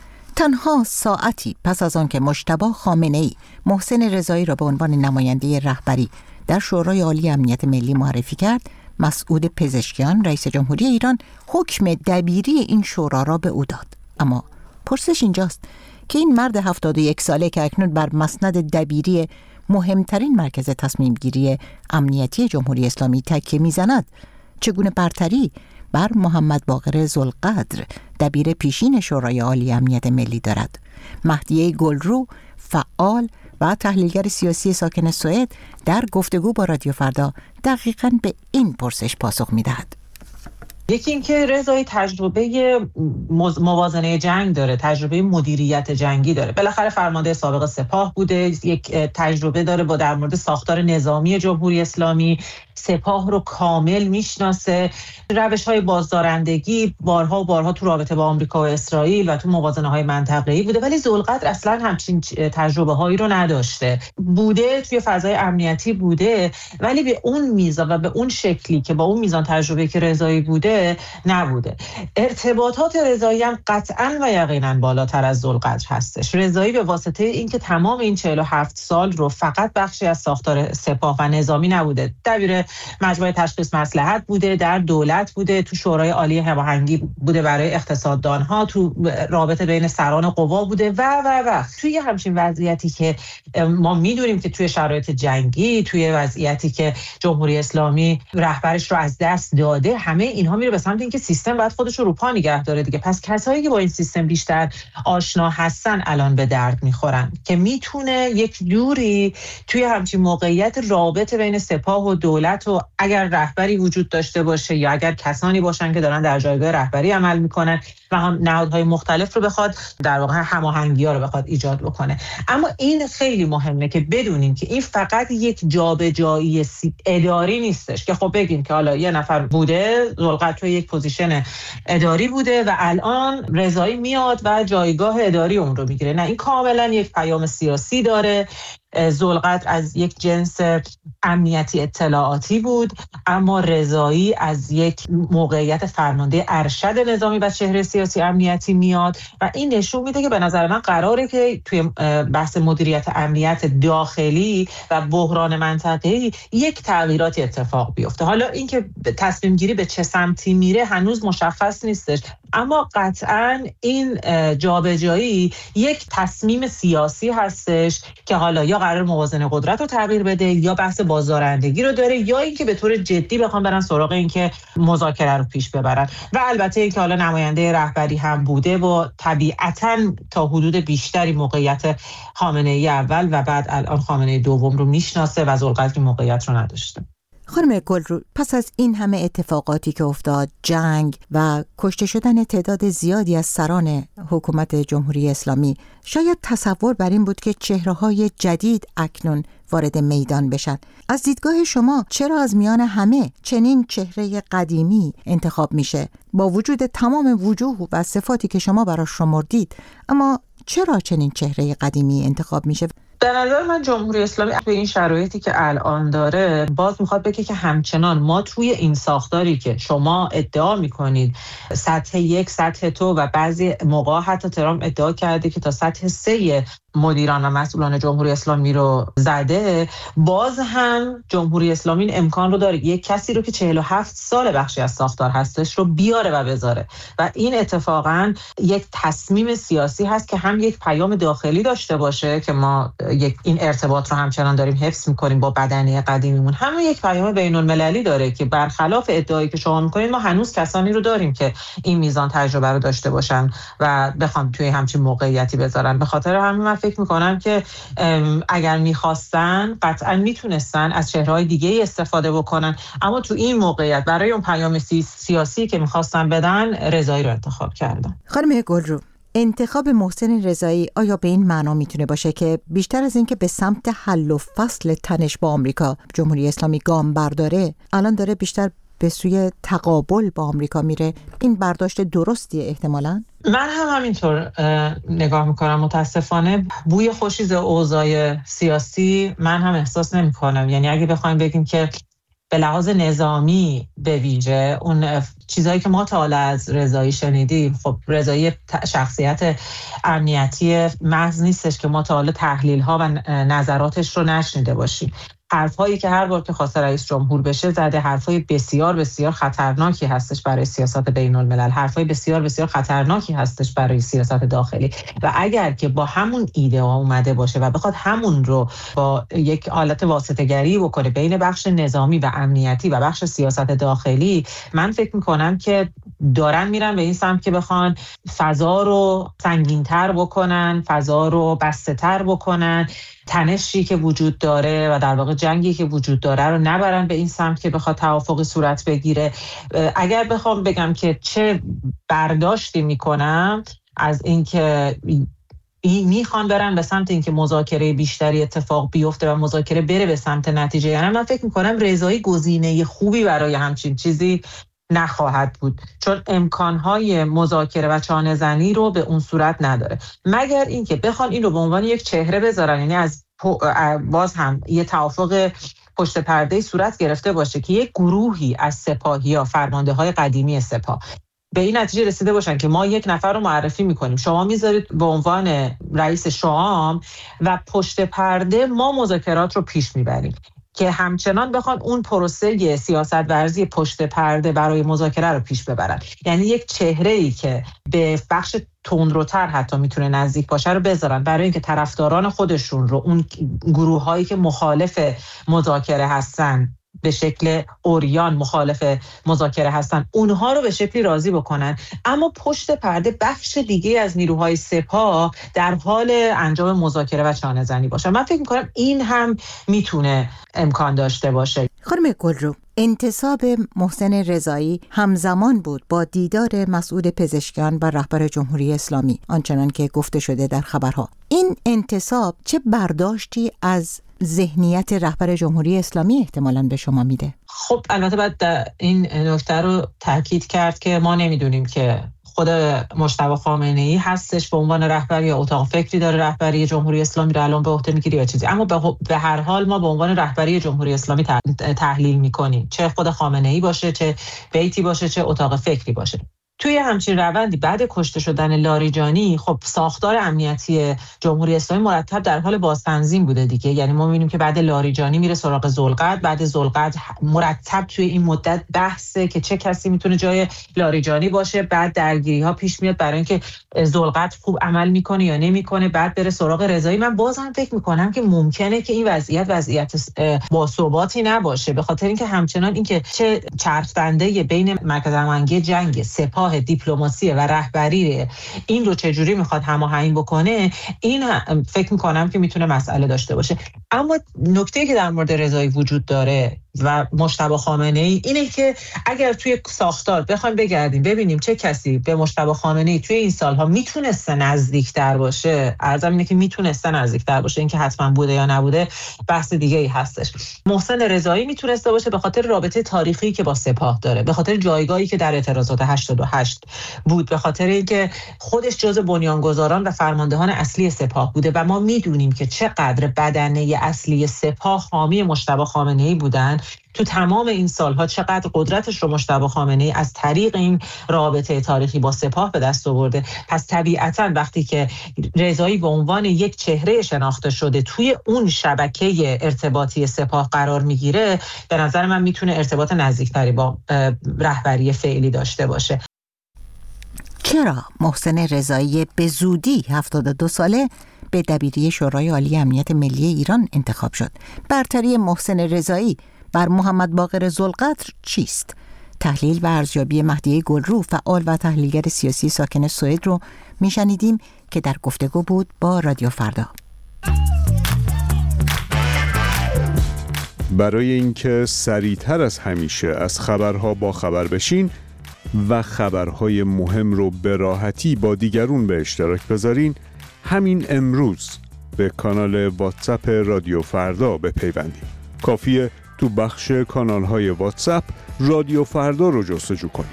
تنها ساعتی پس از آن که مجتبی خامنه‌ای محسن رضایی را به عنوان نماینده رهبری در شورای عالی امنیت ملی معرفی کرد، مسعود پزشکیان رئیس جمهوری ایران حکم دبیری این شورا را به او داد. اما پرسش اینجاست که این مرد هفتاد و یک ساله که اکنون بر مسند دبیری مهمترین مرکز تصمیم گیری امنیتی جمهوری اسلامی تکیه میزند، چگونه برتری بر محمد باقر ذوالقدر دبیر پیشین شورای عالی امنیت ملی دارد؟ مهدیه گلرو، فعال و تحلیلگر سیاسی ساکن سوئد، در گفتگو با رادیو فردا دقیقاً به این پرسش پاسخ می‌دهد. یکی اینکه رضایی تجربه موازنه جنگ داره، تجربه مدیریت جنگی داره، بالاخره فرمانده سابق سپاه بوده، یک تجربه داره با در مورد ساختار نظامی جمهوری اسلامی، سپاه رو کامل میشناسه، روش‌های بازدارندگی بارها و بارها تو رابطه با آمریکا و اسرائیل و تو موازنه‌های منطقه‌ای بوده، ولی ذوالقدر اصلاً همچین تجربه‌هایی رو نداشته. بوده توی فضای امنیتی بوده، ولی به اون میزان و به اون شکلی که با اون میزان تجربه که رضایی بوده نبوده. ارتباطات رضایی هم قطعاً و یقیناً بالاتر از ذوالقدر هستش. رضایی به واسطه اینکه تمام این چهل و هفت سال رو فقط بخشی از ساختار سپاه و نظامی نبوده، دبیر مجموعه تشخیص مصلحت بوده، در دولت بوده، تو شورای عالی هماهنگی بوده برای اقتصاددانها، تو رابطه بین سران قوا بوده و و و توی همچین وضعیتی که ما میدونیم که توی شرایط جنگی، توی وضعیتی که جمهوری اسلامی رهبرش رو از دست داده، همه اینها میره به سمت اینکه سیستم باید خودش رو رو پا نگه داره دیگه. پس کسایی که با این سیستم بیشتر آشنا هستن الان به درد میخورن که میتونه یک جوری توی همچین موقعیت رابطه بین سپاه و دولت و اگر رهبری وجود داشته باشه یا اگر کسانی باشن که دارن در جایگاه رهبری عمل میکنن و هم نهادهای مختلف رو بخواد در واقع هماهنگی‌ها رو بخواد ایجاد بکنه. اما این خیلی مهمه که بدونیم که این فقط یک جابجایی اداری نیستش که خب بگیم که حالا یه نفر بوده ذوالقدر توی یک پوزیشن اداری بوده و الان رضایی میاد و جایگاه اداری اون رو میگیره. نه، این کاملا یک پیام سیاسی داره. ذوالقدر از یک جنس امنیتی اطلاعاتی بود، اما رضایی از یک موقعیت فرمانده ارشد نظامی و چهره سیاسی امنیتی میاد و این نشون میده که به نظر من قراره که توی بحث مدیریت امنیت داخلی و بحران منطقه‌ای یک تغییراتی اتفاق بیفته. حالا اینکه تصمیم گیری به چه سمتی میره هنوز مشخص نیستش، اما قطعاً این جابجایی یک تصمیم سیاسی هستش که حالا یا قرار موازنه قدرت رو تغییر بده یا بحث بازدارندگی رو داره یا اینکه به طور جدی بخوام برن سراغ اینکه مذاکره رو پیش ببرن. و البته اینکه حالا نماینده رهبری هم بوده و طبیعتاً تا حدود بیشتری موقعیت خامنه‌ای اول و بعد الان خامنه‌ای دوم رو میشناسه و ذوالقدر موقعیت رو نداشته. خانم گلرو، پس از این همه اتفاقاتی که افتاد، جنگ و کشته شدن تعداد زیادی از سران حکومت جمهوری اسلامی، شاید تصور بر این بود که چهره‌های جدید اکنون وارد میدان بشن. از دیدگاه شما چرا از میان همه چنین چهره قدیمی انتخاب میشه؟ با وجود تمام وجوه و صفاتی که شما براش شمردید، اما چرا چنین چهره قدیمی انتخاب میشه؟ به نظر من جمهوری اسلامی به این شرایطی که الان داره باز میخواد بگه که همچنان ما توی این ساختاری که شما ادعا میکنید سطح یک، سطح دو و بعضی موقع حتی ترامپ ادعا کرده که تا سطح سه مدیران و مسئولان جمهوری اسلامی رو زده، باز هم جمهوری اسلامی این امکان رو داره یک کسی رو که چهل و هفت سال بخشی از ساختار هستش رو بیاره و بذاره و این اتفاقا یک تصمیم سیاسی هست که هم یک پیام داخلی داشته باشه که ما یک این ارتباط رو همچنان داریم حفظ می‌کنیم با بدنه قدیمیمون، هم یک پیام بین‌المللی داره که برخلاف ادعایی که شما می‌کنید ما هنوز کسانی رو داریم که این میزان تجربه رو داشته باشن و بخوام توی همچین موقعیتی بذارن. به خاطر همین من فکر می‌کنم که اگر می‌خواستن قطعاً میتونستن از چهره‌های دیگه‌ای استفاده بکنن، اما تو این موقعیت برای اون پیام سیاسی که می‌خواستن بدن رضایی رو انتخاب کردن. خانم گلرو، انتخاب محسن رضایی آیا به این معنا میتونه باشه که بیشتر از اینکه به سمت حل و فصل تنش با آمریکا جمهوری اسلامی گام برداره، الان داره بیشتر به سوی تقابل با آمریکا میره؟ این برداشت درستیه احتمالاً؟ من هم همینطور نگاه میکنم. متاسفانه بوی خوشی ز اوضاع سیاسی من هم احساس نمیکنم. یعنی اگه بخوایم بگیم که به لحاظ نظامی به ویژه اون چیزایی که ما تا حالا از رضایی شنیدیم، خب رضایی شخصیت امنیتی محض نیستش که ما تا حالا تحلیل‌ها و نظراتش رو نشنیده باشیم. حرفایی که هر بار که خواسته رئیس جمهور بشه زده، حرفای بسیار بسیار خطرناکی هستش برای سیاست بین الملل، حرفای بسیار بسیار خطرناکی هستش برای سیاست داخلی و اگر که با همون ایده ها اومده باشه و بخواد همون رو با یک حالت واسطه‌گری بکنه بین بخش نظامی و امنیتی و بخش سیاست داخلی، من فکر میکنم که دارن میرن به این سمت که بخوان فضا رو سنگین‌تر بکنن، فضا رو بسته‌تر بکنن، تنشی که وجود داره و در واقع جنگی که وجود داره رو نبرن به این سمت که بخواد توافقی صورت بگیره. اگر بخوام بگم که چه برداشتی میکنم از اینکه میخوان برن به سمت اینکه مذاکره بیشتری اتفاق بیفته و مذاکره بره به سمت نتیجه، یعنی من فکر میکنم رضایی گزینه خوبی برای همچین چیزی نخواهد بود، چون امکانهای مذاکره و چانه زنی رو به اون صورت نداره، مگر اینکه بخوان این رو به عنوان یک چهره بذارن، یعنی از باز هم یه توافق پشت پرده صورت گرفته باشه که یک گروهی از سپاهی‌ها، فرمانده‌های قدیمی سپاه به این نتیجه رسیده باشن که ما یک نفر رو معرفی میکنیم، شما میذارید به عنوان رئیس شام و پشت پرده ما مذاکرات رو پیش میبریم، که همچنان بخوان اون پروسه سیاست ورزی پشت پرده برای مذاکره رو پیش ببرن، یعنی یک چهره‌ای که به بخش تندروتر حتی میتونه نزدیک باشه رو بذارن برای اینکه طرفداران خودشون رو، اون گروه‌هایی که مخالف مذاکره هستن به شکل اوریان مخالف مذاکره هستن، اونها رو به شکلی راضی بکنن، اما پشت پرده بخش دیگه از نیروهای سپاه در حال انجام مذاکره و چانه زنی باشن. من فکر میکنم این هم میتونه امکان داشته باشه. خانم گلرو، انتصاب محسن رضایی همزمان بود با دیدار مسئول پزشکیان و رهبر جمهوری اسلامی، آنچنان که گفته شده در خبرها. این انتصاب چه برداشتی از ذهنیت رهبر جمهوری اسلامی احتمالاً به شما میده؟ خب البته باید این نکته رو تاکید کرد که ما نمیدونیم که خود مجتبی خامنه‌ای هستش به عنوان رهبر یا اتاق فکری داره رهبری جمهوری اسلامی رو الان به عهده میگیره یا چیزی، اما به هر حال ما به عنوان رهبری جمهوری اسلامی تحلیل میکنیم، چه خود خامنه‌ای باشه، چه بیتی باشه، چه اتاق فکری باشه. توی همچین روندی بعد کشته شدن لاریجانی، خب ساختار امنیتی جمهوری اسلامی مرتب در حال بازتنظیم بوده دیگه، یعنی ما می‌بینیم که بعد لاریجانی میره سراغ ذوالقعد، بعد ذوالقعد مرتب توی این مدت بحثه که چه کسی میتونه جای لاریجانی باشه، بعد درگیری‌ها پیش میاد برای اینکه ذوالقعد خوب عمل میکنه یا نمیکنه، بعد بره سراغ رضایی. من باز هم فکر میکنم که ممکنه که این وضعیت وضعیت باثباتی نباشه، به خاطر اینکه همچنان اینکه چه چرخ‌دنده بین مرکز امنیتی جنگ، سپاه، دیپلماسی و رهبری این رو چجوری میخواد هماهنگ بکنه، این فکر میکنم که میتونه مسئله داشته باشه. اما نکته‌ای که در مورد رضایی وجود داره و مجتبی خامنه‌ای اینه که اگر توی ساختار بخوایم بگردیم ببینیم چه کسی به مجتبی خامنه‌ای توی این سالها میتونسته نزدیک‌تر باشه، عرضم اینه که میتونسته نزدیک‌تر باشه، اینکه حتما بوده یا نبوده بحث دیگه ای هستش. محسن رضایی میتونسته باشه به خاطر رابطه تاریخی که با سپاه داره، به خاطر جایگاهی که در اعتراضات هشتاد و هشت بود، به خاطر اینکه خودش جزء بنیانگذاران و فرماندهان اصلی سپاه بوده و ما میدونیم که چقدر بدنه اصلی سپاه حامی مجتبی خامنه‌ای بودن. تو تمام این سالها چقدر قدرتش رو مجتبی خامنه‌ای از طریق این رابطه تاریخی با سپاه به دست آورده. پس طبیعتاً وقتی که رضایی به عنوان یک چهره شناخته شده توی اون شبکه ارتباطی سپاه قرار میگیره، به نظر من میتونه ارتباط نزدیکتری با رهبری فعلی داشته باشه. چرا محسن رضایی به زودی هفتاد و دو ساله به دبیری شورای عالی امنیت ملی ایران انتخاب شد؟ برتری محسن رضایی بر محمد باقر ذوالقدر چیست؟ تحلیل و ارزیابی مهدیه گلرو، فعال و تحلیلگر سیاسی ساکن سوئد رو میشنیدیم که در گفتگو بود با رادیو فردا. برای اینکه سریعتر از همیشه از خبرها با خبر بشین و خبرهای مهم رو به راحتی با دیگرون به اشتراک بذارین، همین امروز به کانال واتساپ رادیو فردا بپیوندید. کافیه تو بخش کانال‌های واتساپ رادیو فردا رو جستجو کنید.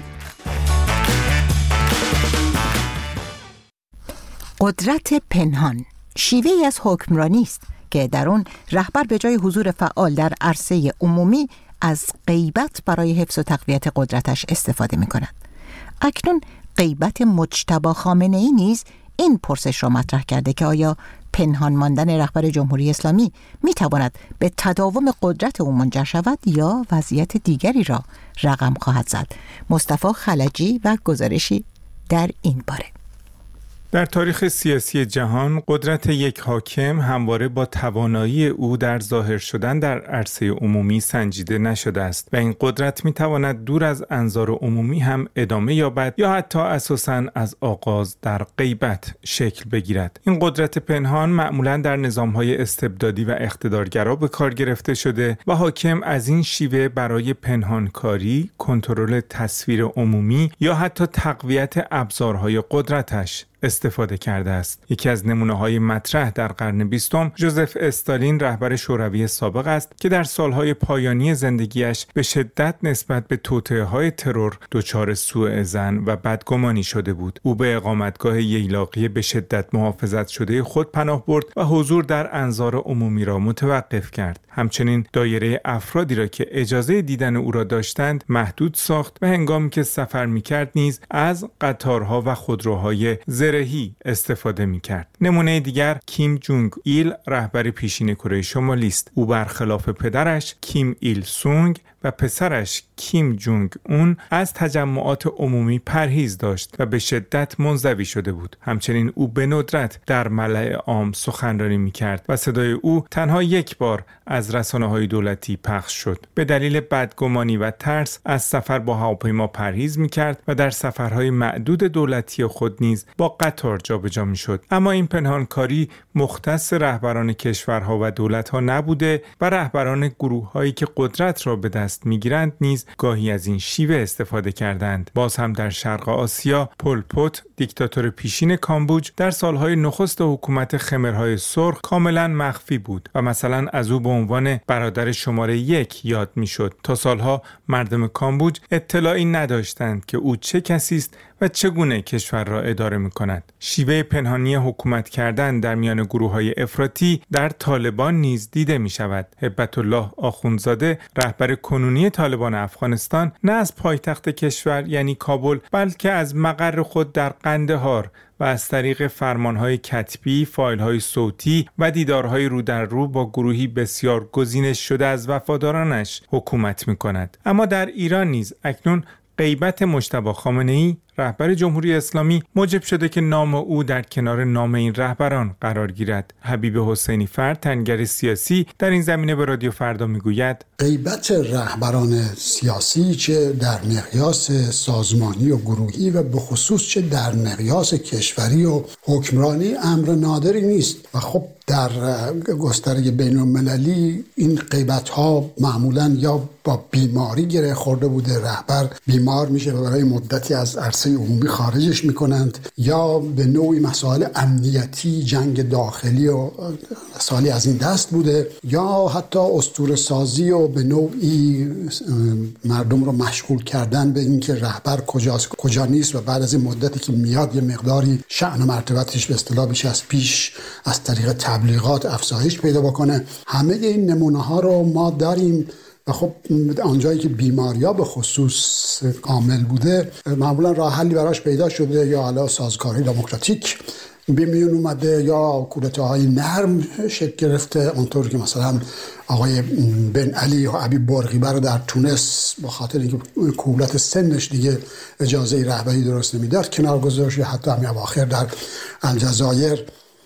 قدرت پنهان شیوه‌ای از حکمرانی است که در اون رهبر به جای حضور فعال در عرصه عمومی از غیبت برای حفظ و تقویت قدرتش استفاده می‌کند. اکنون غیبت مجتبی خامنه‌ای نیز این پرسش را مطرح کرده که آیا پنهان ماندن رهبر جمهوری اسلامی می‌تواند به تداوم قدرت او منجر شود یا وضعیت دیگری را رقم خواهد زد؟ مصطفی خلجی و گزارشی در این باره. در تاریخ سیاسی جهان، قدرت یک حاکم همواره با توانایی او در ظاهر شدن در عرصه عمومی سنجیده نشده است و این قدرت می‌تواند دور از انظار عمومی هم ادامه یابد یا حتی اساساً از آغاز در غیبت شکل بگیرد. این قدرت پنهان معمولاً در نظام‌های استبدادی و اقتدارگرا به کار گرفته شده و حاکم از این شیوه برای پنهانکاری، کنترل تصویر عمومی یا حتی تقویت ابزارهای قدرتش استفاده کرده است. یکی از نمونه‌های مطرح در قرن بیستم ژوزف استالین رهبر شوروی سابق است که در سالهای پایانی زندگیش به شدت نسبت به توطئه‌های ترور دچار سوء ظن و بدگمانی شده بود. او به اقامتگاه ییلاقی به شدت محافظت شده خود پناه برد و حضور در انظار عمومی را متوقف کرد. همچنین دایره افرادی را که اجازه دیدن او را داشتند محدود ساخت و هنگامی که سفر می‌کرد نیز از قطارها و خودروهای زرهی استفاده می‌کرد. نمونه دیگر کیم جونگ ایل رهبر پیشین کره شمالی است. او برخلاف پدرش کیم ایل سونگ و پسرش کیم جونگ اون از تجمعات عمومی پرهیز داشت و به شدت منزوی شده بود. همچنین او به ندرت در ملأ عام سخنرانی می‌کرد و صدای او تنها یک بار از رسانه‌های دولتی پخش شد. به دلیل بدگمانی و ترس از سفر با هواپیما پرهیز می‌کرد و در سفرهای معدود دولتی خود نیز با قطار جابجا می‌شد. اما این پنهانکاری مختص رهبران کشورها و دولت‌ها نبوده و رهبران گروه‌هایی که قدرت را به دست می‌گیرند نیز گاهی از این شیوه استفاده کردند. باز هم در شرق آسیا پل پوت دیکتاتور پیشین کامبوج در سالهای نخست حکومت خمرهای سرخ کاملا مخفی بود و مثلا از او به عنوان برادر شماره یک یاد میشد. تا سالها مردم کامبوج اطلاعی نداشتند که او چه کسی است و چگونه کشور را اداره می‌کند. شیوه پنهانی حکومت کردن در میان گروه‌های افراطی در طالبان نیز دیده می‌شود. هبت الله آخوندزاده رهبر کنونی طالبان افغانستان نه از پایتخت کشور یعنی کابل بلکه از مقر خود در قندهار و از طریق فرمانهای کتبی، فایل‌های صوتی و دیدارهای رو در رو با گروهی بسیار گزینش شده از وفادارانش حکومت می‌کند. اما در ایران نیز اکنون غیبت مجتبی خامنه‌ای رهبر جمهوری اسلامی موجب شده که نام او در کنار نام این رهبران قرار گیرد. حبیب حسینی فرد، تحلیلگر سیاسی، در این زمینه به رادیو فردا میگوید غیبت رهبران سیاسی چه در مقیاس سازمانی و گروهی و به خصوص چه در مقیاس کشوری و حکمرانی امر نادری نیست و خب در گستره بین المللی این غیبت ها معمولا یا با بیماری گره خورده بوده، رهبر بیمار میشه و برای مدتی از عرصه عمومی خارجش میکنند، یا به نوعی مسائل امنیتی، جنگ داخلی و مسائلی از این دست بوده، یا حتی اسطوره سازی و به نوعی مردم رو مشغول کردن به اینکه رهبر کجاست کجا نیست و بعد از این مدتی که میاد یه مقداری شأن و مرتبتش به اصطلاح بیش از پیش از طریق تبلیغات افزایش پیدا بکنه. همه این نمونه ها رو ما داریم و خب آنجایی که بیماریا به خصوص کامل بوده معمولا راه حلی براش پیدا شده، یا حالا سازگاری دموکراتیک به میون اومده یا کودتاهای نرم شکل گرفته، اونطور که مثلا آقای بن علی و حبیب بورقیبه رو در تونس با خاطر اینکه کولت سنش دیگه اجازه رهبری درست نمیداد کنار گذاشت، یا حتی همین اواخر در الجزایر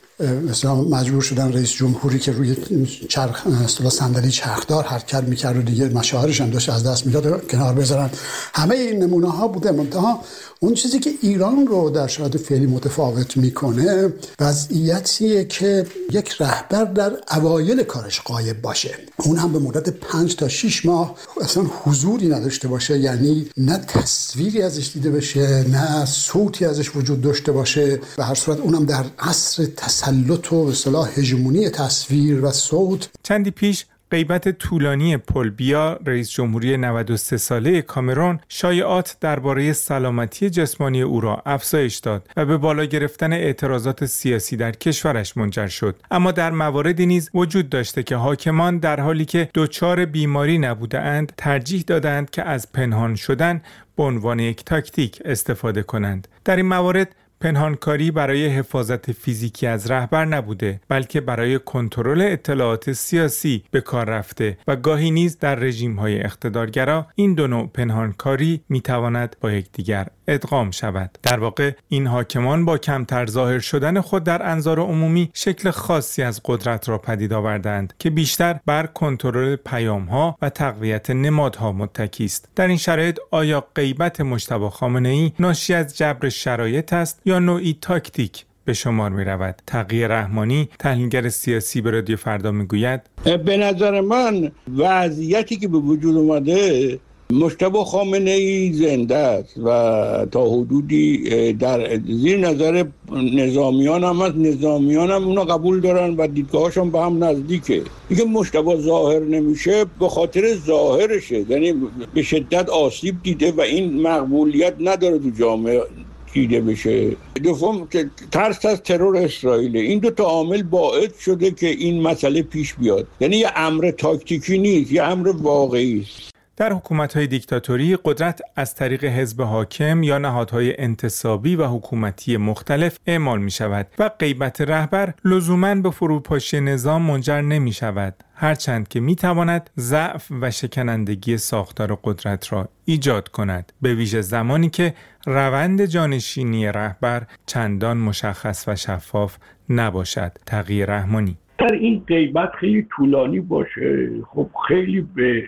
مثلا مجبور شدن رئیس جمهوری که روی چرخ اصطلاح صندلی چرخدار حرکت میکرد و دیگه مشاهرش هم داشت از دست میداد کنار بذارن. همه این نمونه ها بوده. منتها اون چیزی که ایران رو در شرایط فعلی متفاوت میکنه وضعیتیه که یک رهبر در اوایل کارش غایب باشه، اون هم به مدت پنج تا شش ماه اصلا حضوری نداشته باشه، یعنی نه تصویری ازش دیده بشه نه صوتی ازش وجود داشته باشه. به هر صورت اونم در عصر تسلط و اصطلاح هژمونی تصویر و صوت. چندی پیش غیبت طولانی پل بیا، رئیس جمهوری نود و سه ساله کامرون، شایعات درباره سلامتی جسمانی او را افزایش داد و به بالا گرفتن اعتراضات سیاسی در کشورش منجر شد. اما در مواردی نیز وجود داشته که حاکمان در حالی که دچار بیماری نبوده‌اند ترجیح دادند که از پنهان شدن به عنوان یک تاکتیک استفاده کنند. در این موارد پنهانکاری برای حفاظت فیزیکی از رهبر نبوده، بلکه برای کنترل اطلاعات سیاسی به کار رفته و گاهی نیز در رژیم‌های اقتدارگرا این دو نوع پنهانکاری می‌تواند با یکدیگر ادغام شود. در واقع این حاکمان با کمتر ظاهر شدن خود در انظار عمومی شکل خاصی از قدرت را پدید آوردند که بیشتر بر کنترل پیام‌ها و تقویت نمادها متکی است. در این شرایط آیا غیبت مجتبی خامنه‌ای ناشی از جبر شرایط است یا نوعی تاکتیک به شمار می رود؟ تقی رحمانی، تحلیلگر سیاسی، به رادیو فردا می گوید به نظر من وضعیتی که به وجود اومده، مجتبی خامنه‌ای زنده است و تا حدودی در زیر نظر نظامیان هم از نظامیان هم اونا قبول دارن و دیدگاهاشون به هم نزدیکه. اینکه مجتبی ظاهر نمیشه به خاطر ظاهرشه، یعنی به شدت آسیب دیده و این مقبولیت نداره تو جامعه دیده بشه. دوم که ترس از ترور اسرائیل. این دو تا عامل باعث شده که این مسئله پیش بیاد. یعنی یه امر تاکتیکی نیست، یه امر واقعی است. در حکومت‌های دیکتاتوری قدرت از طریق حزب حاکم یا نهادهای انتصابی و حکومتی مختلف اعمال می‌شود و غیبت رهبر لزوماً به فروپاشی نظام منجر نمی‌شود، هرچند که می‌تواند ضعف و شکنندگی ساختار قدرت را ایجاد کند، به ویژه زمانی که روند جانشینی رهبر چندان مشخص و شفاف نباشد. تقی رحمانی: در این غیبت خیلی طولانی باشه، خب خیلی به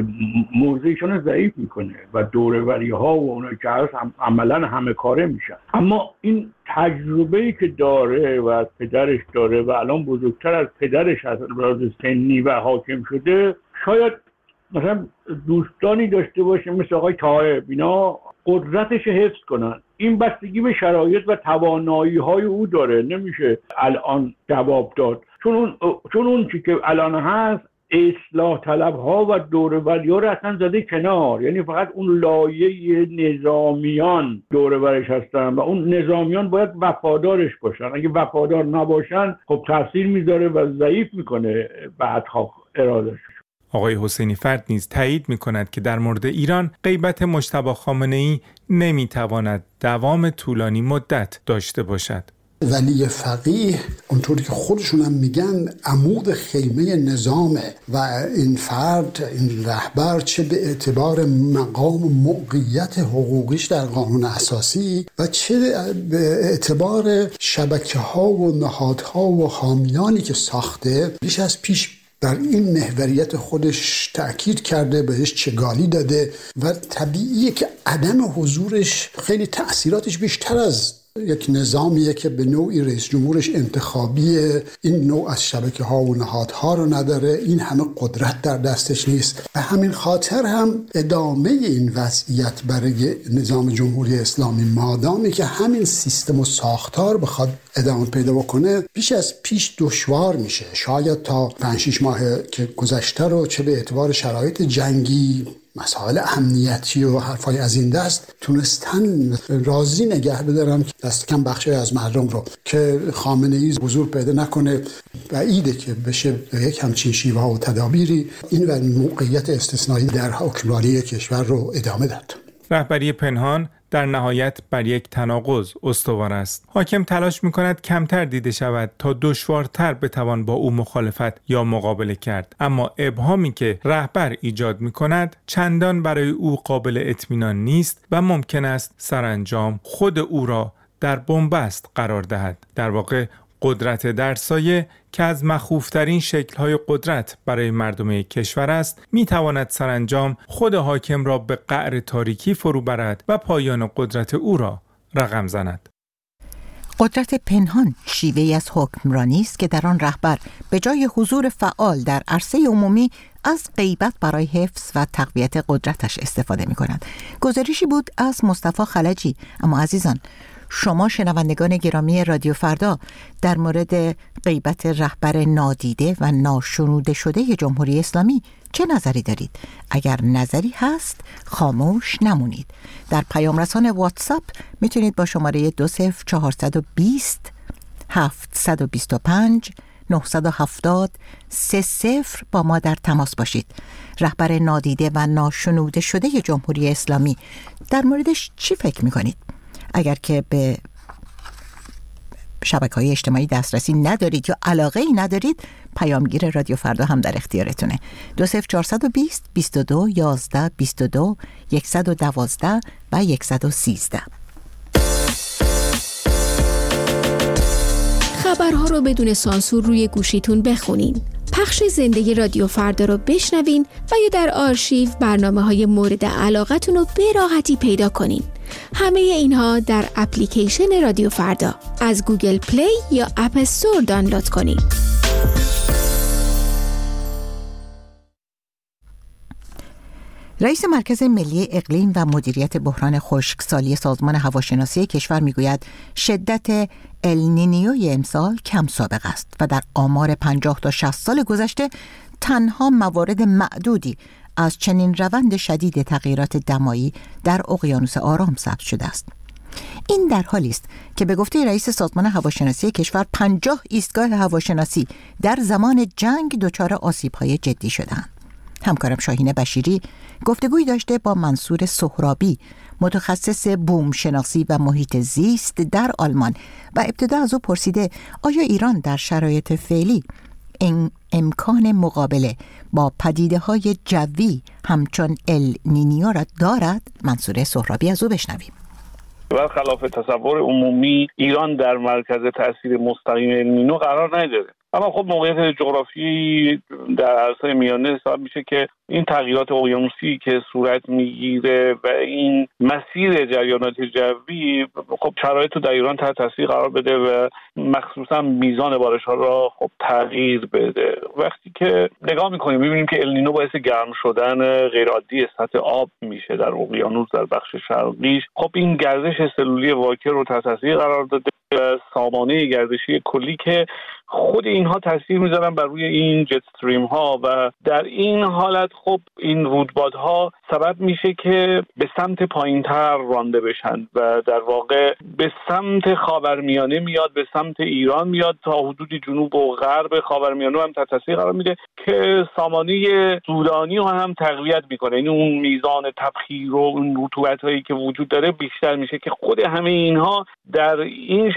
موضعشون ضعیف میکنه و دوروری ها و اونایی که هست هم عملا همه کاره میشن. اما این تجربه‌ای که داره و از پدرش داره و الان بزرگتر از پدرش از راز سنی و حاکم شده، شاید مثلا دوستانی داشته باشه مثل آقای طاهر، اینا قدرتش حفظ کنن. این بستگی به شرایط و توانایی های او داره، نمیشه الان جواب داد، چون اون چون اون چی که الان هست اصلاح طلب ها و دوروری ها رو اصلا زده کنار، یعنی فقط اون لایه نظامیان دوروریش هستن و اون نظامیان باید وفادارش باشن. اگه وفادار نباشن خب تاثیر میذاره و ضعیف میکنه بعدها ارادهش. آقای حسینی فرد نیز تایید می‌کند که در مورد ایران غیبت مجتبی خامنه‌ای نمی‌تواند دوام طولانی مدت داشته باشد. ولی فقیه اونطوری که خودشون هم میگن عمود خیمه نظامه و این فرد، این رهبر، چه به اعتبار مقام و موقعیت حقوقیش در قانون اساسی و چه به اعتبار شبکه ها و نهادها و حامیانی که ساخته، بیش از پیش در این محوریت خودش تأکید کرده، بهش چگالی داده و طبیعیه که عدم حضورش خیلی تأثیراتش بیشتر از یک نظامیه که به نوعی رئیس جمهورش انتخابیه، این نوع از شبکه ها و نهادها رو نداره، این همه قدرت در دستش نیست. به همین خاطر هم ادامه این وضعیت برای نظام جمهوری اسلامی، مادامی که همین سیستم و ساختار بخواد ادامه پیدا بکنه، بیش از پیش دشوار میشه. شاید تا پنج شش ماه که گذشته رو چه به اعتبار شرایط جنگی، مسائل امنیتی و حرفای از این دست، تونستن راضی نگه بدارن دست کم بخشی از مردم رو که خامنه‌ای حضور پیدا نکنه. بعیده که بشه یک همچین شیوه و تدابیری این و موقعیت استثنایی در حکمرانی کشور رو ادامه داد. رهبری پنهان در نهایت بر یک تناقض استوار است. حاکم تلاش می‌کند کمتر دیده شود تا دشوارتر بتوان با او مخالفت یا مقابله کرد، اما ابهامی که رهبر ایجاد می‌کند چندان برای او قابل اطمینان نیست و ممکن است سرانجام خود او را در بنبست قرار دهد. در واقع قدرت در سایه که از مخوفترین شکل‌های قدرت برای مردم کشور است، می‌تواند سرانجام خود حاکم را به قعر تاریکی فرو برد و پایان قدرت او را رقم زند. قدرت پنهان شیوه‌ای از حکمرانی است که در آن رهبر به جای حضور فعال در عرصه عمومی از غیبت برای حفظ و تقویت قدرتش استفاده می‌کند. گزارشی بود از مصطفی خلجی. اما عزیزان، شما شنوندگان گرامی رادیو فردا در مورد غیبت رهبر نادیده و ناشنوده شده جمهوری اسلامی چه نظری دارید؟ اگر نظری هست خاموش نمونید. در پیام رسان واتساپ میتونید با شماره دو صفر چهارصد و بیست هفتصد و بیست و پنج نهصد و هفتاد سه صفر با ما در تماس باشید. رهبر نادیده و ناشنوده شده جمهوری اسلامی، در موردش چی فکر میکنید؟ اگر که به شبکه‌های اجتماعی دسترسی ندارید یا علاقه ای ندارید، پیامگیر رادیو فردا هم در اختیارتونه. دو صفر چهارصد و بیست بیست و دو یازده بیست و دو صد و دوازده و صد و سیزده. خبرها رو بدون سانسور روی گوشیتون بخونین. پخش زنده رادیو فردا رو بشنوین و یا در آرشیو برنامه‌های مورد علاقتون رو به راحتی پیدا کنین. همه اینها در اپلیکیشن رادیو فردا از گوگل پلی یا اپ استور دانلود کنین. رئیس مرکز ملی اقلیم و مدیریت بحران خشکسالی سازمان هواشناسی کشور میگوید شدت النینیوی امسال کم سابق است و در آمار پنجاه تا شصت سال گذشته تنها موارد معدودی از چنین روند شدید تغییرات دمایی در اقیانوس آرام ثبت شده است. این در حالی است که به گفته رئیس سازمان هواشناسی کشور پنجاه ایستگاه هواشناسی در زمان جنگ دچار آسیب‌های جدی شدند. همکارم شاهین بشیری گفتگوی داشته با منصور سهرابی، متخصص بوم شناسی و محیط زیست در آلمان و ابتدا از او پرسیده آیا ایران در شرایط فعلی این امکان مقابله با پدیده‌های جوی همچون ال نینیو را دارد؟ منصور سهرابی از او بشنویم. برخلاف تصور عمومی ایران در مرکز تاثیر مستقیم ال نینو قرار نداره، اما خب موقعیت جغرافی در عرصه میانه حساب میشه که این تغییرات اقیانوسی که صورت میگیره و این مسیر جریانات جوی خب شرایط رو در ایران تحت تاثیر قرار بده و مخصوصا میزان بارش ها را خب تغییر بده. وقتی که نگاه میکنیم میبینیم که ال نینو باعث گرم شدن غیرعادی سطح آب میشه در اقیانوس در بخش شرقیش. خب این گردش سلولی واکر رو تحت تاثیر قرار داده و سامانه گردشی کلی که خود اینها تاثیر میذارن بر روی این جت استریم ها و در این حالت خب این رودبادها سبب میشه که به سمت پایینتر رانده بشن و در واقع به سمت خاورمیانه میاد، به سمت ایران میاد، تا حدود جنوب و غرب خاورمیانه هم تحت تاثیر قرار میده که سامانه سودانی رو هم تقویت میکنه. این اون میزان تبخیر و اون رطوبت هایی که وجود داره بیشتر میشه که خود همه اینها در این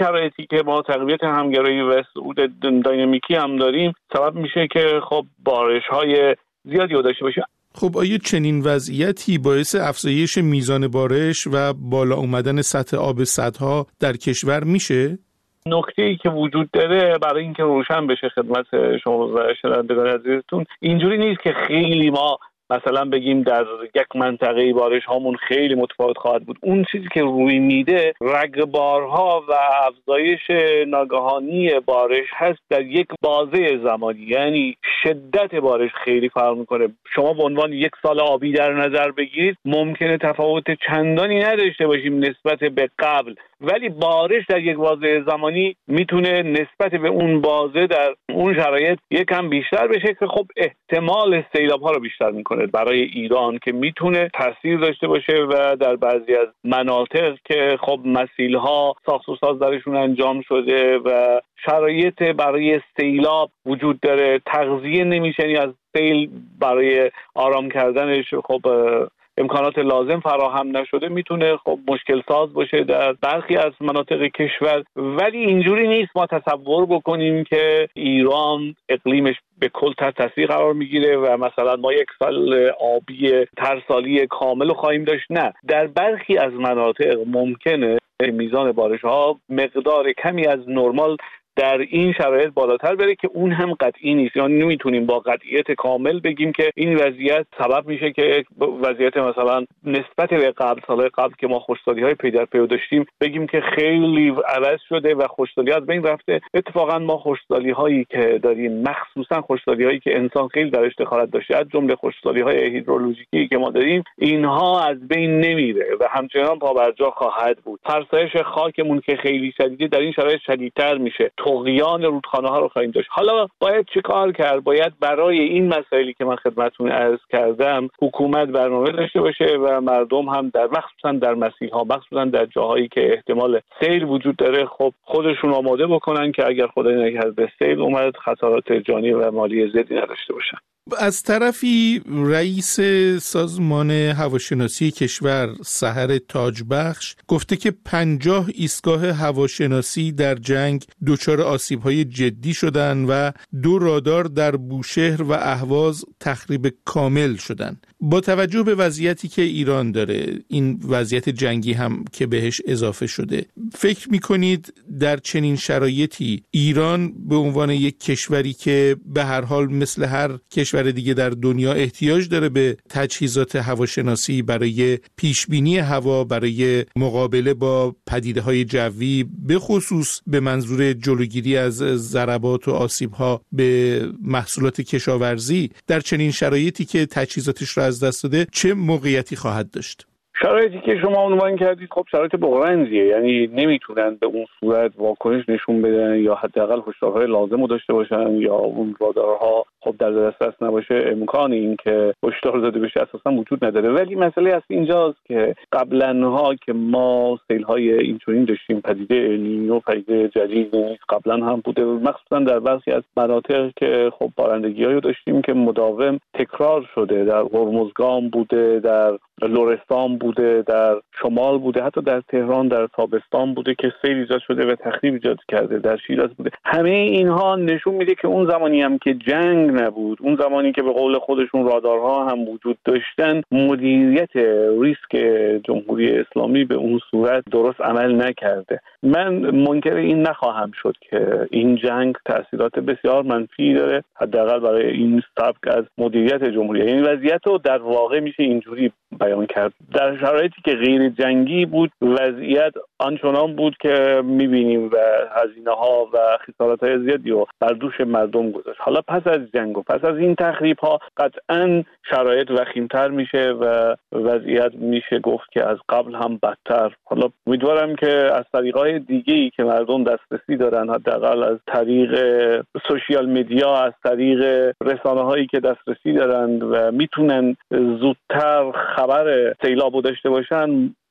شرایطی که ما تقویت همگرایی و صعود دینامیکی هم داریم سبب میشه که خب بارش‌های زیادی رو داشته باشیم. خب آیا چنین وضعیتی باعث افزایش میزان بارش و بالا اومدن سطح آب سدها در کشور میشه؟ نکته‌ای که وجود داره برای اینکه روشن بشه خدمت شما و شنوندگان عزیزتون، اینجوری نیست که خیلی ما مثلا بگیم در یک منطقه بارش هامون خیلی متفاوت خواهد بود. اون چیزی که روی میده رگبارها و افزایش ناگهانی بارش هست در یک بازه زمانی، یعنی شدت بارش خیلی فرق میکنه. شما به عنوان یک سال آبی در نظر بگیرید ممکنه تفاوت چندانی نداشته باشیم نسبت به قبل، ولی بارش در یک بازه زمانی میتونه نسبت به اون بازه در اون شرایط یکم بیشتر بشه که خب احتمال سیلاب ها رو بیشتر میکنه برای ایران که میتونه تاثیر داشته باشه و در بعضی از مناطق که خب مسیل ها ساخت و ساز درشون انجام شده و شرایط برای سیلاب وجود داره، تغذیه نمیشه، یعنی از سیل برای آرام کردنش خب امکانات لازم فراهم نشده، میتونه خب مشکل ساز باشه در برخی از مناطق کشور. ولی اینجوری نیست ما تصور بکنیم که ایران اقلیمش به کل تحت تاثیر قرار میگیره و مثلا ما یک سال آبی ترسالی کامل خواهیم داشت. نه، در برخی از مناطق ممکنه میزان بارش ها مقدار کمی از نرمال در این شرایط بالاتر بره که اون هم قطعی نیست. یعنی نمیتونیم با قطعیت کامل بگیم که این وضعیت سبب میشه که وضعیت مثلا نسبت به قبل سالهای قبل که ما خشکسالی‌های پی در پی داشتیم بگیم که خیلی عوض شده و خشکسالی از بین رفته. اتفاقا ما خشکسالی‌هایی که داریم، مخصوصا خشکسالی‌هایی که انسان خیلی درش دخالت داشته، از جمله خشکسالی‌های هیدرولوژیکی که ما داریم، اینها از بین نمیره و همچنان پابرجا خواهد بود. فرسایش خاکمون که خیلی شدیده در این شرایط شدیدتر میشه. طغیان رودخانه ها رو خواهیم داشت. حالا باید چه کار کرد؟ باید برای این مسائلی که من خدمتتون عرض کردم حکومت برنامه داشته باشه و مردم هم در مخصوصا در مسیرها، مخصوصا در جاهایی که احتمال سیل وجود داره، خب خودشون آماده بکنن که اگر خدای نکرده سیل اومد خسارات جانی و مالی زیادی نداشته باشن. از طرفی رئیس سازمان هواشناسی کشور سحر تاجبخش گفته که پنجاه ایستگاه هواشناسی در جنگ دچار آسیب‌های جدی شدند و دو رادار در بوشهر و اهواز تخریب کامل شدند. با توجه به وضعیتی که ایران داره، این وضعیت جنگی هم که بهش اضافه شده، فکر می‌کنید در چنین شرایطی ایران به عنوان یک کشوری که به هر حال مثل هر کشور دیگه در دنیا احتیاج داره به تجهیزات هواشناسی برای پیشبینی هوا، برای مقابله با پدیده‌های جوی، به خصوص به منظور جلوگیری از ضربات و آسیب‌ها به محصولات کشاورزی، در چنین شرایطی که تجهیزاتش را از دست داده چه موقعیتی خواهد داشت؟ شرایطی که شما عنوان کردید خب شرایط بغرنجیه، یعنی نمیتونن به اون صورت واکنش نشون بدن یا حداقل هشدارهای لازم رو داشته باشن یا اون رادارها خب در دسترس نباشه. امکان این که هشدار داده بشه اساسا وجود نداره. ولی مسئله اصلی اینجاست که قبلنها که ما سیل‌های اینچنین داشتیم، پدیده النینیو پدیده جدید نیست، قبلا هم بوده، مخصوصا در بعضی از مناطق که خب بارندگی‌هایی داشتیم که مداوم تکرار شده، در هرمزگان بوده، در لرستان بوده، در شمال بوده، حتی در تهران در تابستان بوده که سیل ایجاد شده و تخریب ایجاد کرده، در شیراز بوده. همه اینها نشون میده که اون زمانی هم که جنگ نبود، اون زمانی که به قول خودشون رادارها هم وجود داشتن، مدیریت ریسک جمهوری اسلامی به اون صورت درست عمل نکرده. من منکر این نخواهم شد که این جنگ تأثیرات بسیار منفی داره، حداقل برای این سبک از مدیریت جمهوری. این وضعیت رو در واقع میشه اینجوری بیان کرد: در شرایطی که غیر جنگی بود وضعیت آنچنان بود که میبینیم و هزینه‌ها و خسارت‌های زیادی رو بر دوش مردم گذاشت. حالا پس از جنگ و پس از این تخریب‌ها قطعاً شرایط وخیم‌تر میشه و وضعیت میشه گفت که از قبل هم بدتر. حالا امیدوارم که از طریق‌های دیگه‌ای که مردم دسترسی دارن، حداقل از طریق سوشیال مدیا، از طریق رسانه‌هایی که دسترسی دارن و میتونن زودتر خبر سیلابو داشته باشن،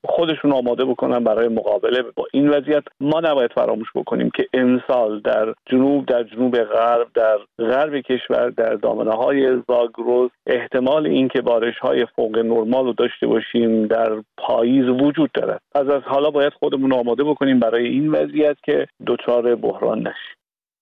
خودشون آماده بکنن برای مقابله با این وضعیت. ما نباید فراموش بکنیم که امسال در جنوب در جنوب غرب در غرب کشور در دامنه‌های زاگرس احتمال اینکه بارش‌های فوق نرمال رو داشته باشیم در پاییز وجود دارد. از از حالا باید خودمون آماده بکنیم برای این وضعیت که دچار بحران نشیم.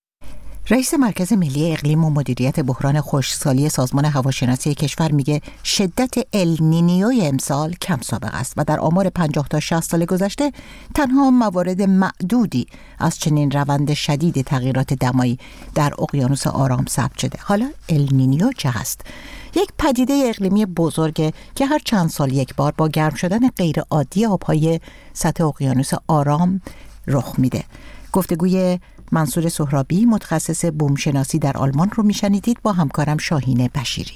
رئیس مرکز ملی اقلیم و مدیریت بحران خشکسالی سازمان هواشناسی کشور میگه شدت النینیوی امسال کم سابقه است و در آمار پنجاه تا شصت سال گذشته تنها موارد معدودی از چنین روند شدید تغییرات دمایی در اقیانوس آرام ثبت شده. حالا النینیو چه هست؟ یک پدیده اقلیمی بزرگه که هر چند سال یک بار با گرم شدن غیر عادی آبهای سطح اقیانوس آرام رخ میده. گفتگوی منصور سهرابی متخصص بومشناسی در آلمان رو میشنیدید با همکارم شاهین بشیری.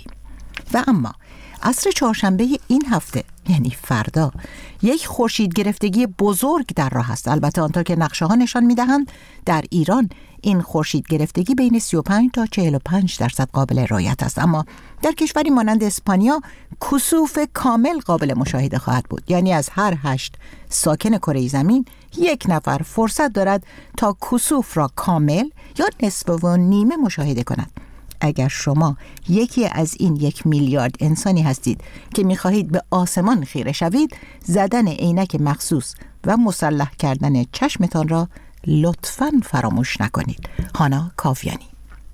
و اما عصر چهارشنبه این هفته یعنی فردا یک خورشید گرفتگی بزرگ در راه است. البته آنطور که نقشه ها نشان میدهند در ایران این خورشید گرفتگی بین سی و پنج تا چهل و پنج درصد قابل رعایت است، اما در کشوری مانند اسپانیا کسوف کامل قابل مشاهده خواهد بود. یعنی از هر هشت ساکن کره زمین یک نفر فرصت دارد تا کسوف را کامل یا نصف و نیمه مشاهده کند. اگر شما یکی از این یک میلیارد انسانی هستید که می‌خواهید به آسمان خیره شوید، زدن عینک مخصوص و مسلح کردن چشمتان را لطفاً فراموش نکنید. هانا کاویانی.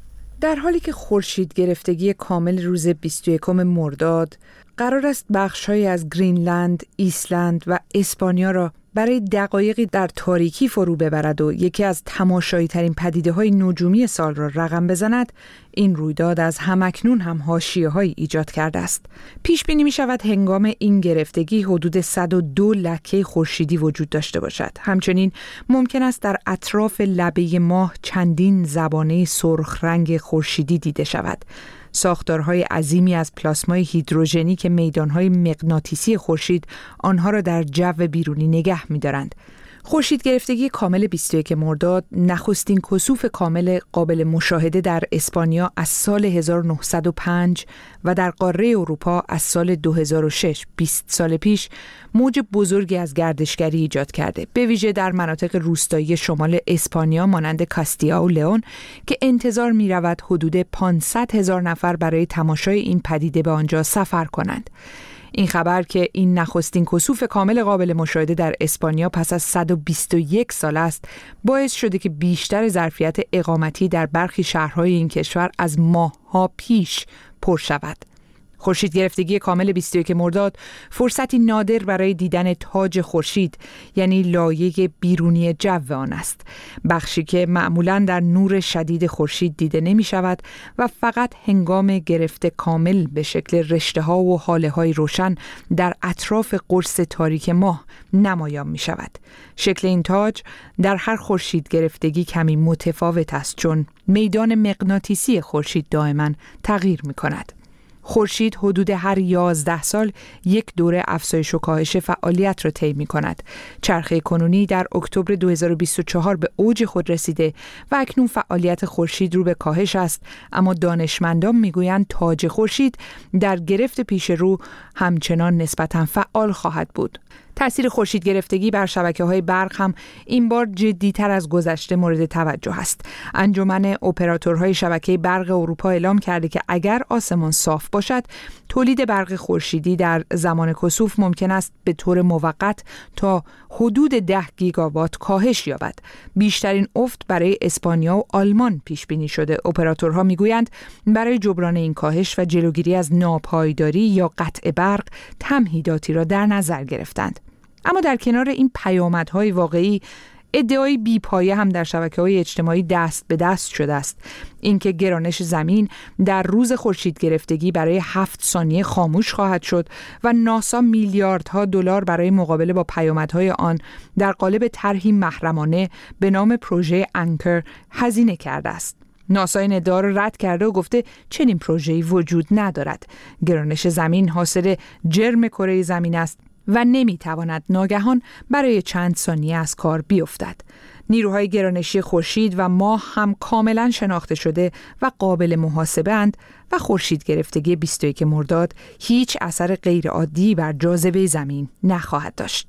در حالی که خورشید گرفتگی کامل روز بیست و یکم مرداد قرار است بخش‌هایی از گرینلند، ایسلند و اسپانیا را برای دقایقی در تاریکی فرو ببرد و یکی از تماشایی ترین پدیده های نجومی سال را رقم بزند، این رویداد از همکنون هم حاشیه‌هایی ایجاد کرده است. پیش بینی می شود هنگام این گرفتگی حدود صد و دو لکه خورشیدی وجود داشته باشد. همچنین ممکن است در اطراف لبه ماه چندین زبانه سرخ رنگ خورشیدی دیده شود. ساختارهای عظیمی از پلاسمای هیدروژنی که میدانهای مغناطیسی خورشید آنها را در جو بیرونی نگه می‌دارند. خورشید گرفتگی کامل بیست و یک مرداد نخستین کسوف کامل قابل مشاهده در اسپانیا از سال هزار و نهصد و پنج و در قاره اروپا از سال دو هزار و شش، بیست سال پیش، موج بزرگی از گردشگری ایجاد کرده، به ویژه در مناطق روستایی شمال اسپانیا مانند کاستیا و لئون که انتظار می رود حدود پانصد هزار نفر برای تماشای این پدیده به آنجا سفر کنند. این خبر که این نخستین کسوف کامل قابل مشاهده در اسپانیا پس از صد و بیست و یک سال است، باعث شده که بیشتر ظرفیت اقامتی در برخی شهرهای این کشور از ماه‌ها پیش پر شود. خورشید گرفتگی کامل بیست و یک مرداد فرصتی نادر برای دیدن تاج خورشید، یعنی لایه بیرونی جو آن است، بخشی که معمولاً در نور شدید خورشید دیده نمی شود و فقط هنگام گرفت کامل به شکل رشته ها و هاله های روشن در اطراف قرص تاریک ماه نمایان می شود. شکل این تاج در هر خورشید گرفتگی کمی متفاوت است، چون میدان مغناطیسی خورشید دائما تغییر می کند. خورشید حدود هر یازده سال یک دوره افزایش و کاهش فعالیت را طی می‌کند. چرخه کنونی در اکتبر دو هزار و بیست و چهار به اوج خود رسیده و اکنون فعالیت خورشید رو به کاهش است، اما دانشمندان می‌گویند تاج خورشید در گرفت پیش رو همچنان نسبتاً فعال خواهد بود. تأثیر خورشید گرفتگی بر شبکه‌های برق هم این بار جدی‌تر از گذشته مورد توجه است. انجمن اپراتورهای شبکه برق اروپا اعلام کرده که اگر آسمان صاف باشد، تولید برق خورشیدی در زمان کسوف ممکن است به طور موقت تا حدود ده گیگاوات کاهش یابد. بیشترین افت برای اسپانیا و آلمان پیش بینی شده. اپراتورها میگویند برای جبران این کاهش و جلوگیری از ناپایداری یا قطع برق تمهیداتی را در نظر گرفتند. اما در کنار این پیامدهای واقعی، ادعای بی‌پایه هم در شبکه‌های اجتماعی دست به دست شده است. اینکه گرانش زمین در روز خورشید گرفتگی برای هفت ثانیه خاموش خواهد شد و ناسا میلیاردها دلار برای مقابله با پیامدهای آن در قالب طرحی محرمانه به نام پروژه انکر هزینه کرده است. ناسا این ادعا را رد کرده و گفته چنین پروژه‌ای وجود ندارد. گرانش زمین حاصل جرم کره زمین است و نمیتواند ناگهان برای چند ثانیه از کار بیفتد. نیروهای گرانشی خورشید و ماه هم کاملا شناخته شده و قابل محاسبه اند و خورشید گرفتگی بیست و یک مرداد هیچ اثر غیرعادی بر جاذبه زمین نخواهد داشت.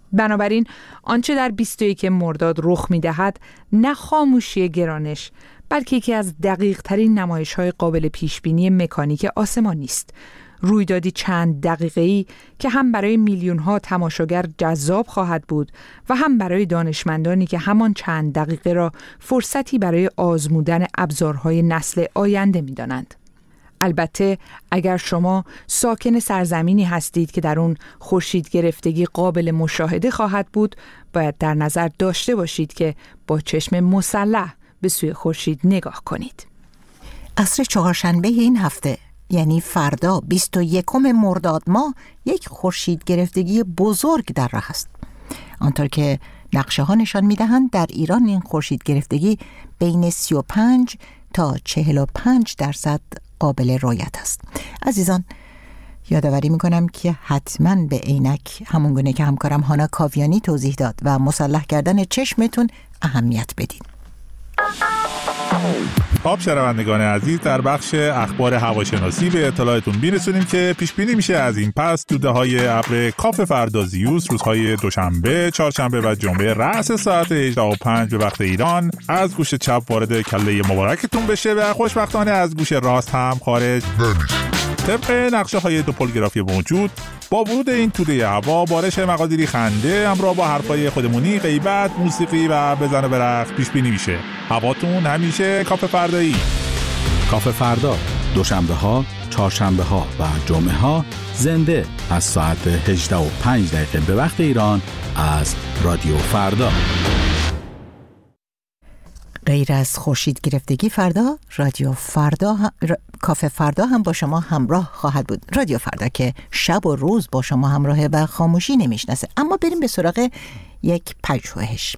بنابراین آنچه در بیست و یکم مرداد رخ می‌دهد نه خاموشی گرانش، بلکه یکی از دقیق‌ترین نمایش‌های قابل پیشبینی مکانیک آسمانی است. رویدادی چند دقیقه‌ای که هم برای میلیون‌ها تماشاگر جذاب خواهد بود و هم برای دانشمندانی که همان چند دقیقه را فرصتی برای آزمودن ابزارهای نسل آینده می‌دانند. البته اگر شما ساکن سرزمینی هستید که در اون خورشید گرفتگی قابل مشاهده خواهد بود، باید در نظر داشته باشید که با چشم مسلح به سوی خورشید نگاه کنید. عصر چهارشنبه این هفته، یعنی فردا بیست و یکم مرداد ماه، یک خورشید گرفتگی بزرگ در راه است. آنطور که نقشه ها نشان می‌دهند در ایران این خورشید گرفتگی بین سی و پنج تا چهل و پنج درصد قابل رؤیت است. عزیزان، یادآوری میکنم که حتما به عینک، همون گونه که همکارم هانا کاویانی توضیح داد، و مسلح کردن چشمتون اهمیت بدین. خب شنوندگان عزیز، در بخش اخبار هواشناسی به اطلاعتون میرسونیم که پیش بینی میشه از این پس توده‌های ابر کاف فردا زیوس روزهای دوشنبه، چهارشنبه و جمعه رأس ساعت هجده و پنج به وقت ایران از گوش چپ وارد کله مبارکتون بشه و خوشبختانه از گوش راست هم خارج نمیشه. طبق نقشه های دوپولگرافی موجود، با ورود این توده هوا بارش مقادیری خنده همراه با حرفای خودمونی، غیبت، موسیقی و بزن و برقص پیش بینی میشه. هواتون همیشه کاف فردایی. کاف فردا دوشنبه ها، چهارشنبه ها و جمعه ها زنده از ساعت هجده و پنج دقیقه به وقت ایران از رادیو فردا. غیر از خورشید گرفتگی فردا، رادیو فردا هم... ر... کاف فردا هم با شما همراه خواهد بود. رادیو فردا که شب و روز با شما همراهه و خاموشی نمیشناسه. اما بریم به سراغ یک پژوهش.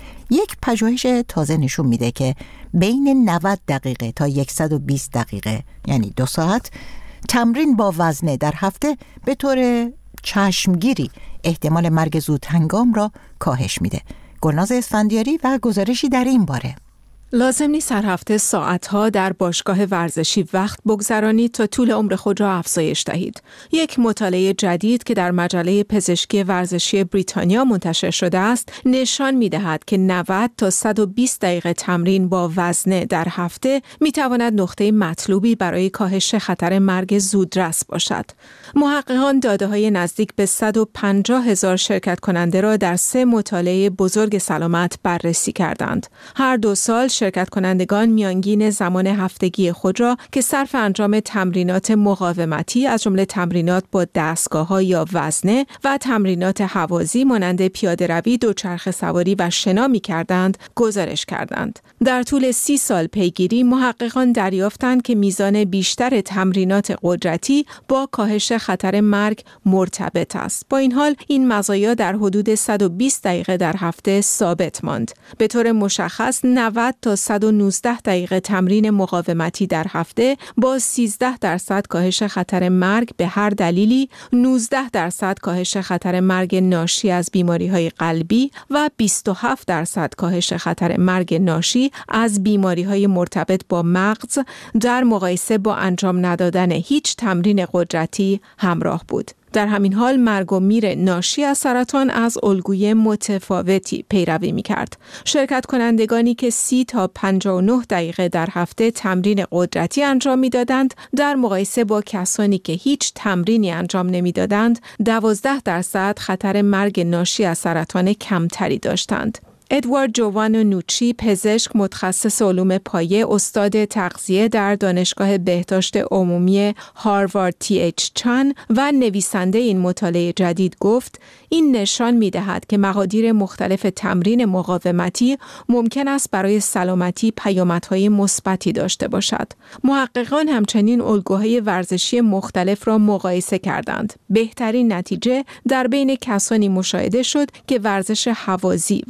یک پژوهش تازه نشون میده که بین نود دقیقه تا صد و بیست دقیقه، یعنی دو ساعت، تمرین با وزنه در هفته به طور چشمگیری احتمال مرگ زود هنگام را کاهش میده. گلناز اسفندیاری و گزارشی در این باره. لازم نیست هر هفته ساعتها در باشگاه ورزشی وقت بگذرانید تا طول عمر خود را افزایش دهید. یک مطالعه جدید که در مجله پزشکی ورزشی بریتانیا منتشر شده است، نشان می‌دهد که نود تا صد و بیست دقیقه تمرین با وزنه در هفته می‌تواند نقطه مطلوبی برای کاهش خطر مرگ زودرس باشد. محققان داده‌های نزدیک به صد و پنجاه هزار شرکت کننده را در سه مطالعه بزرگ سلامت بررسی کردند. هر دو سال شرکت کنندگان میانگین زمان هفتگی خود را که صرف انجام تمرینات مقاومتی از جمله تمرینات با دستگاه‌ها یا وزنه و تمرینات هوازی مانند پیاده‌روی، دوچرخه سواری و شنا می‌کردند گزارش کردند. در طول سی سال پیگیری، محققان دریافتند که میزان بیشتر تمرینات قدرتی با کاهش خطر مرگ مرتبط است. با این حال این مزایا در حدود صد و بیست دقیقه در هفته ثابت ماند. به طور مشخص نود تا صد و نوزده دقیقه تمرین مقاومتی در هفته با سیزده درصد کاهش خطر مرگ به هر دلیلی، نوزده درصد کاهش خطر مرگ ناشی از بیماری‌های قلبی و بیست و هفت درصد کاهش خطر مرگ ناشی از بیماری‌های مرتبط با مغز در مقایسه با انجام ندادن هیچ تمرین قدرتی همراه بود. در همین حال مرگ و میر ناشی از سرطان از الگوی متفاوتی پیروی می‌کرد. شرکت کنندگانی که سی تا پنجاه و نه دقیقه در هفته تمرین قدرتی انجام می‌دادند، در مقایسه با کسانی که هیچ تمرینی انجام نمی‌دادند، دوازده درصد خطر مرگ ناشی از سرطان کمتری داشتند. ادوارد جوانو نوچی، پزشک متخصص علوم پایه، استاد تغذیه در دانشگاه بهداشت عمومی هاروارد تی اچ چان و نویسنده این مطالعه جدید گفت این نشان می‌دهد که مقادیر مختلف تمرین مقاومتی ممکن است برای سلامتی پیامدهای مثبتی داشته باشد. محققان همچنین الگوهای ورزشی مختلف را مقایسه کردند. بهترین نتیجه در بین کسانی مشاهده شد که ورزش هوازی و تمرین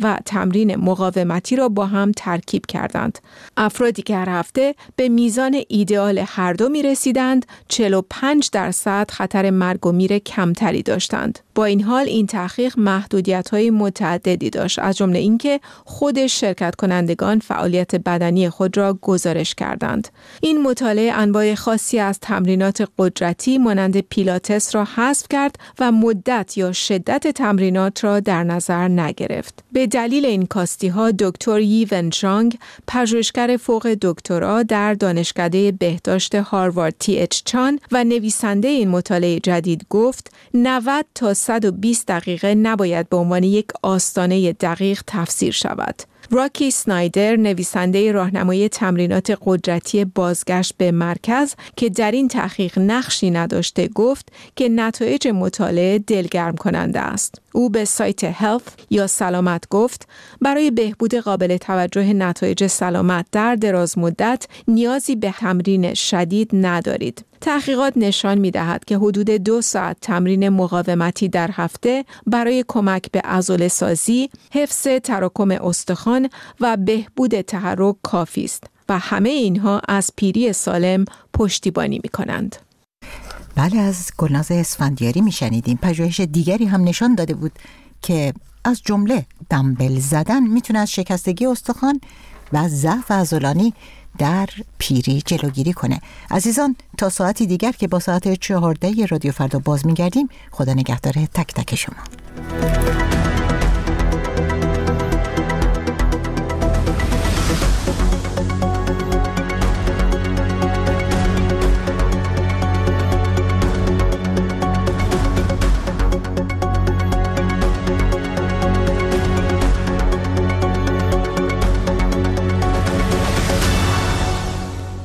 تمرین مقاومتی را با هم ترکیب کردند. افرادی که هر هفته به میزان ایدئال هر دو می رسیدند، چهل و پنج درصد خطر مرگ و میر کمتری داشتند. با این حال این تحقیق محدودیت‌های متعددی داشت، از جمله اینکه خود شرکت کنندگان فعالیت بدنی خود را گزارش کردند. این مطالعه انواع خاصی از تمرینات قدرتی مانند پیلاتس را حذف کرد و مدت یا شدت تمرینات را در نظر نگرفت. به دلیل این کاستی‌ها دکتر یی ون چانگ، پژوهشگر فوق دکترا در دانشکده بهداشت هاروارد تی اچ چان و نویسنده این مطالعه جدید گفت نود تا صد و بیست دقیقه نباید به عنوان یک آستانه دقیق تفسیر شود. راکی سنایدر، نویسنده راهنمای تمرینات قدرتی بازگشت به مرکز که در این تحقیق نقشی نداشته، گفت که نتایج مطالعه دلگرم کننده است. او به سایت هلث یا سلامت گفت برای بهبود قابل توجه نتایج سلامت در دراز مدت نیازی به تمرین شدید ندارید. تحقیقات نشان می‌دهد که حدود دو ساعت تمرین مقاومتی در هفته برای کمک به عضله سازی، حفظ تراکم استخوان و بهبود تحرک کافی است و همه اینها از پیری سالم پشتیبانی می‌کنند. بله، از گلناز اسفندیاری میشنیدیم. پژوهش دیگری هم نشان داده بود که از جمله دمبل زدن میتونه از شکستگی استخوان و ضعف عضلانی در پیری جلوگیری کنه. عزیزان، تا ساعتی دیگر که با ساعت چهارده رادیو فردا باز میگردیم، خدا نگهدار تک تک شما.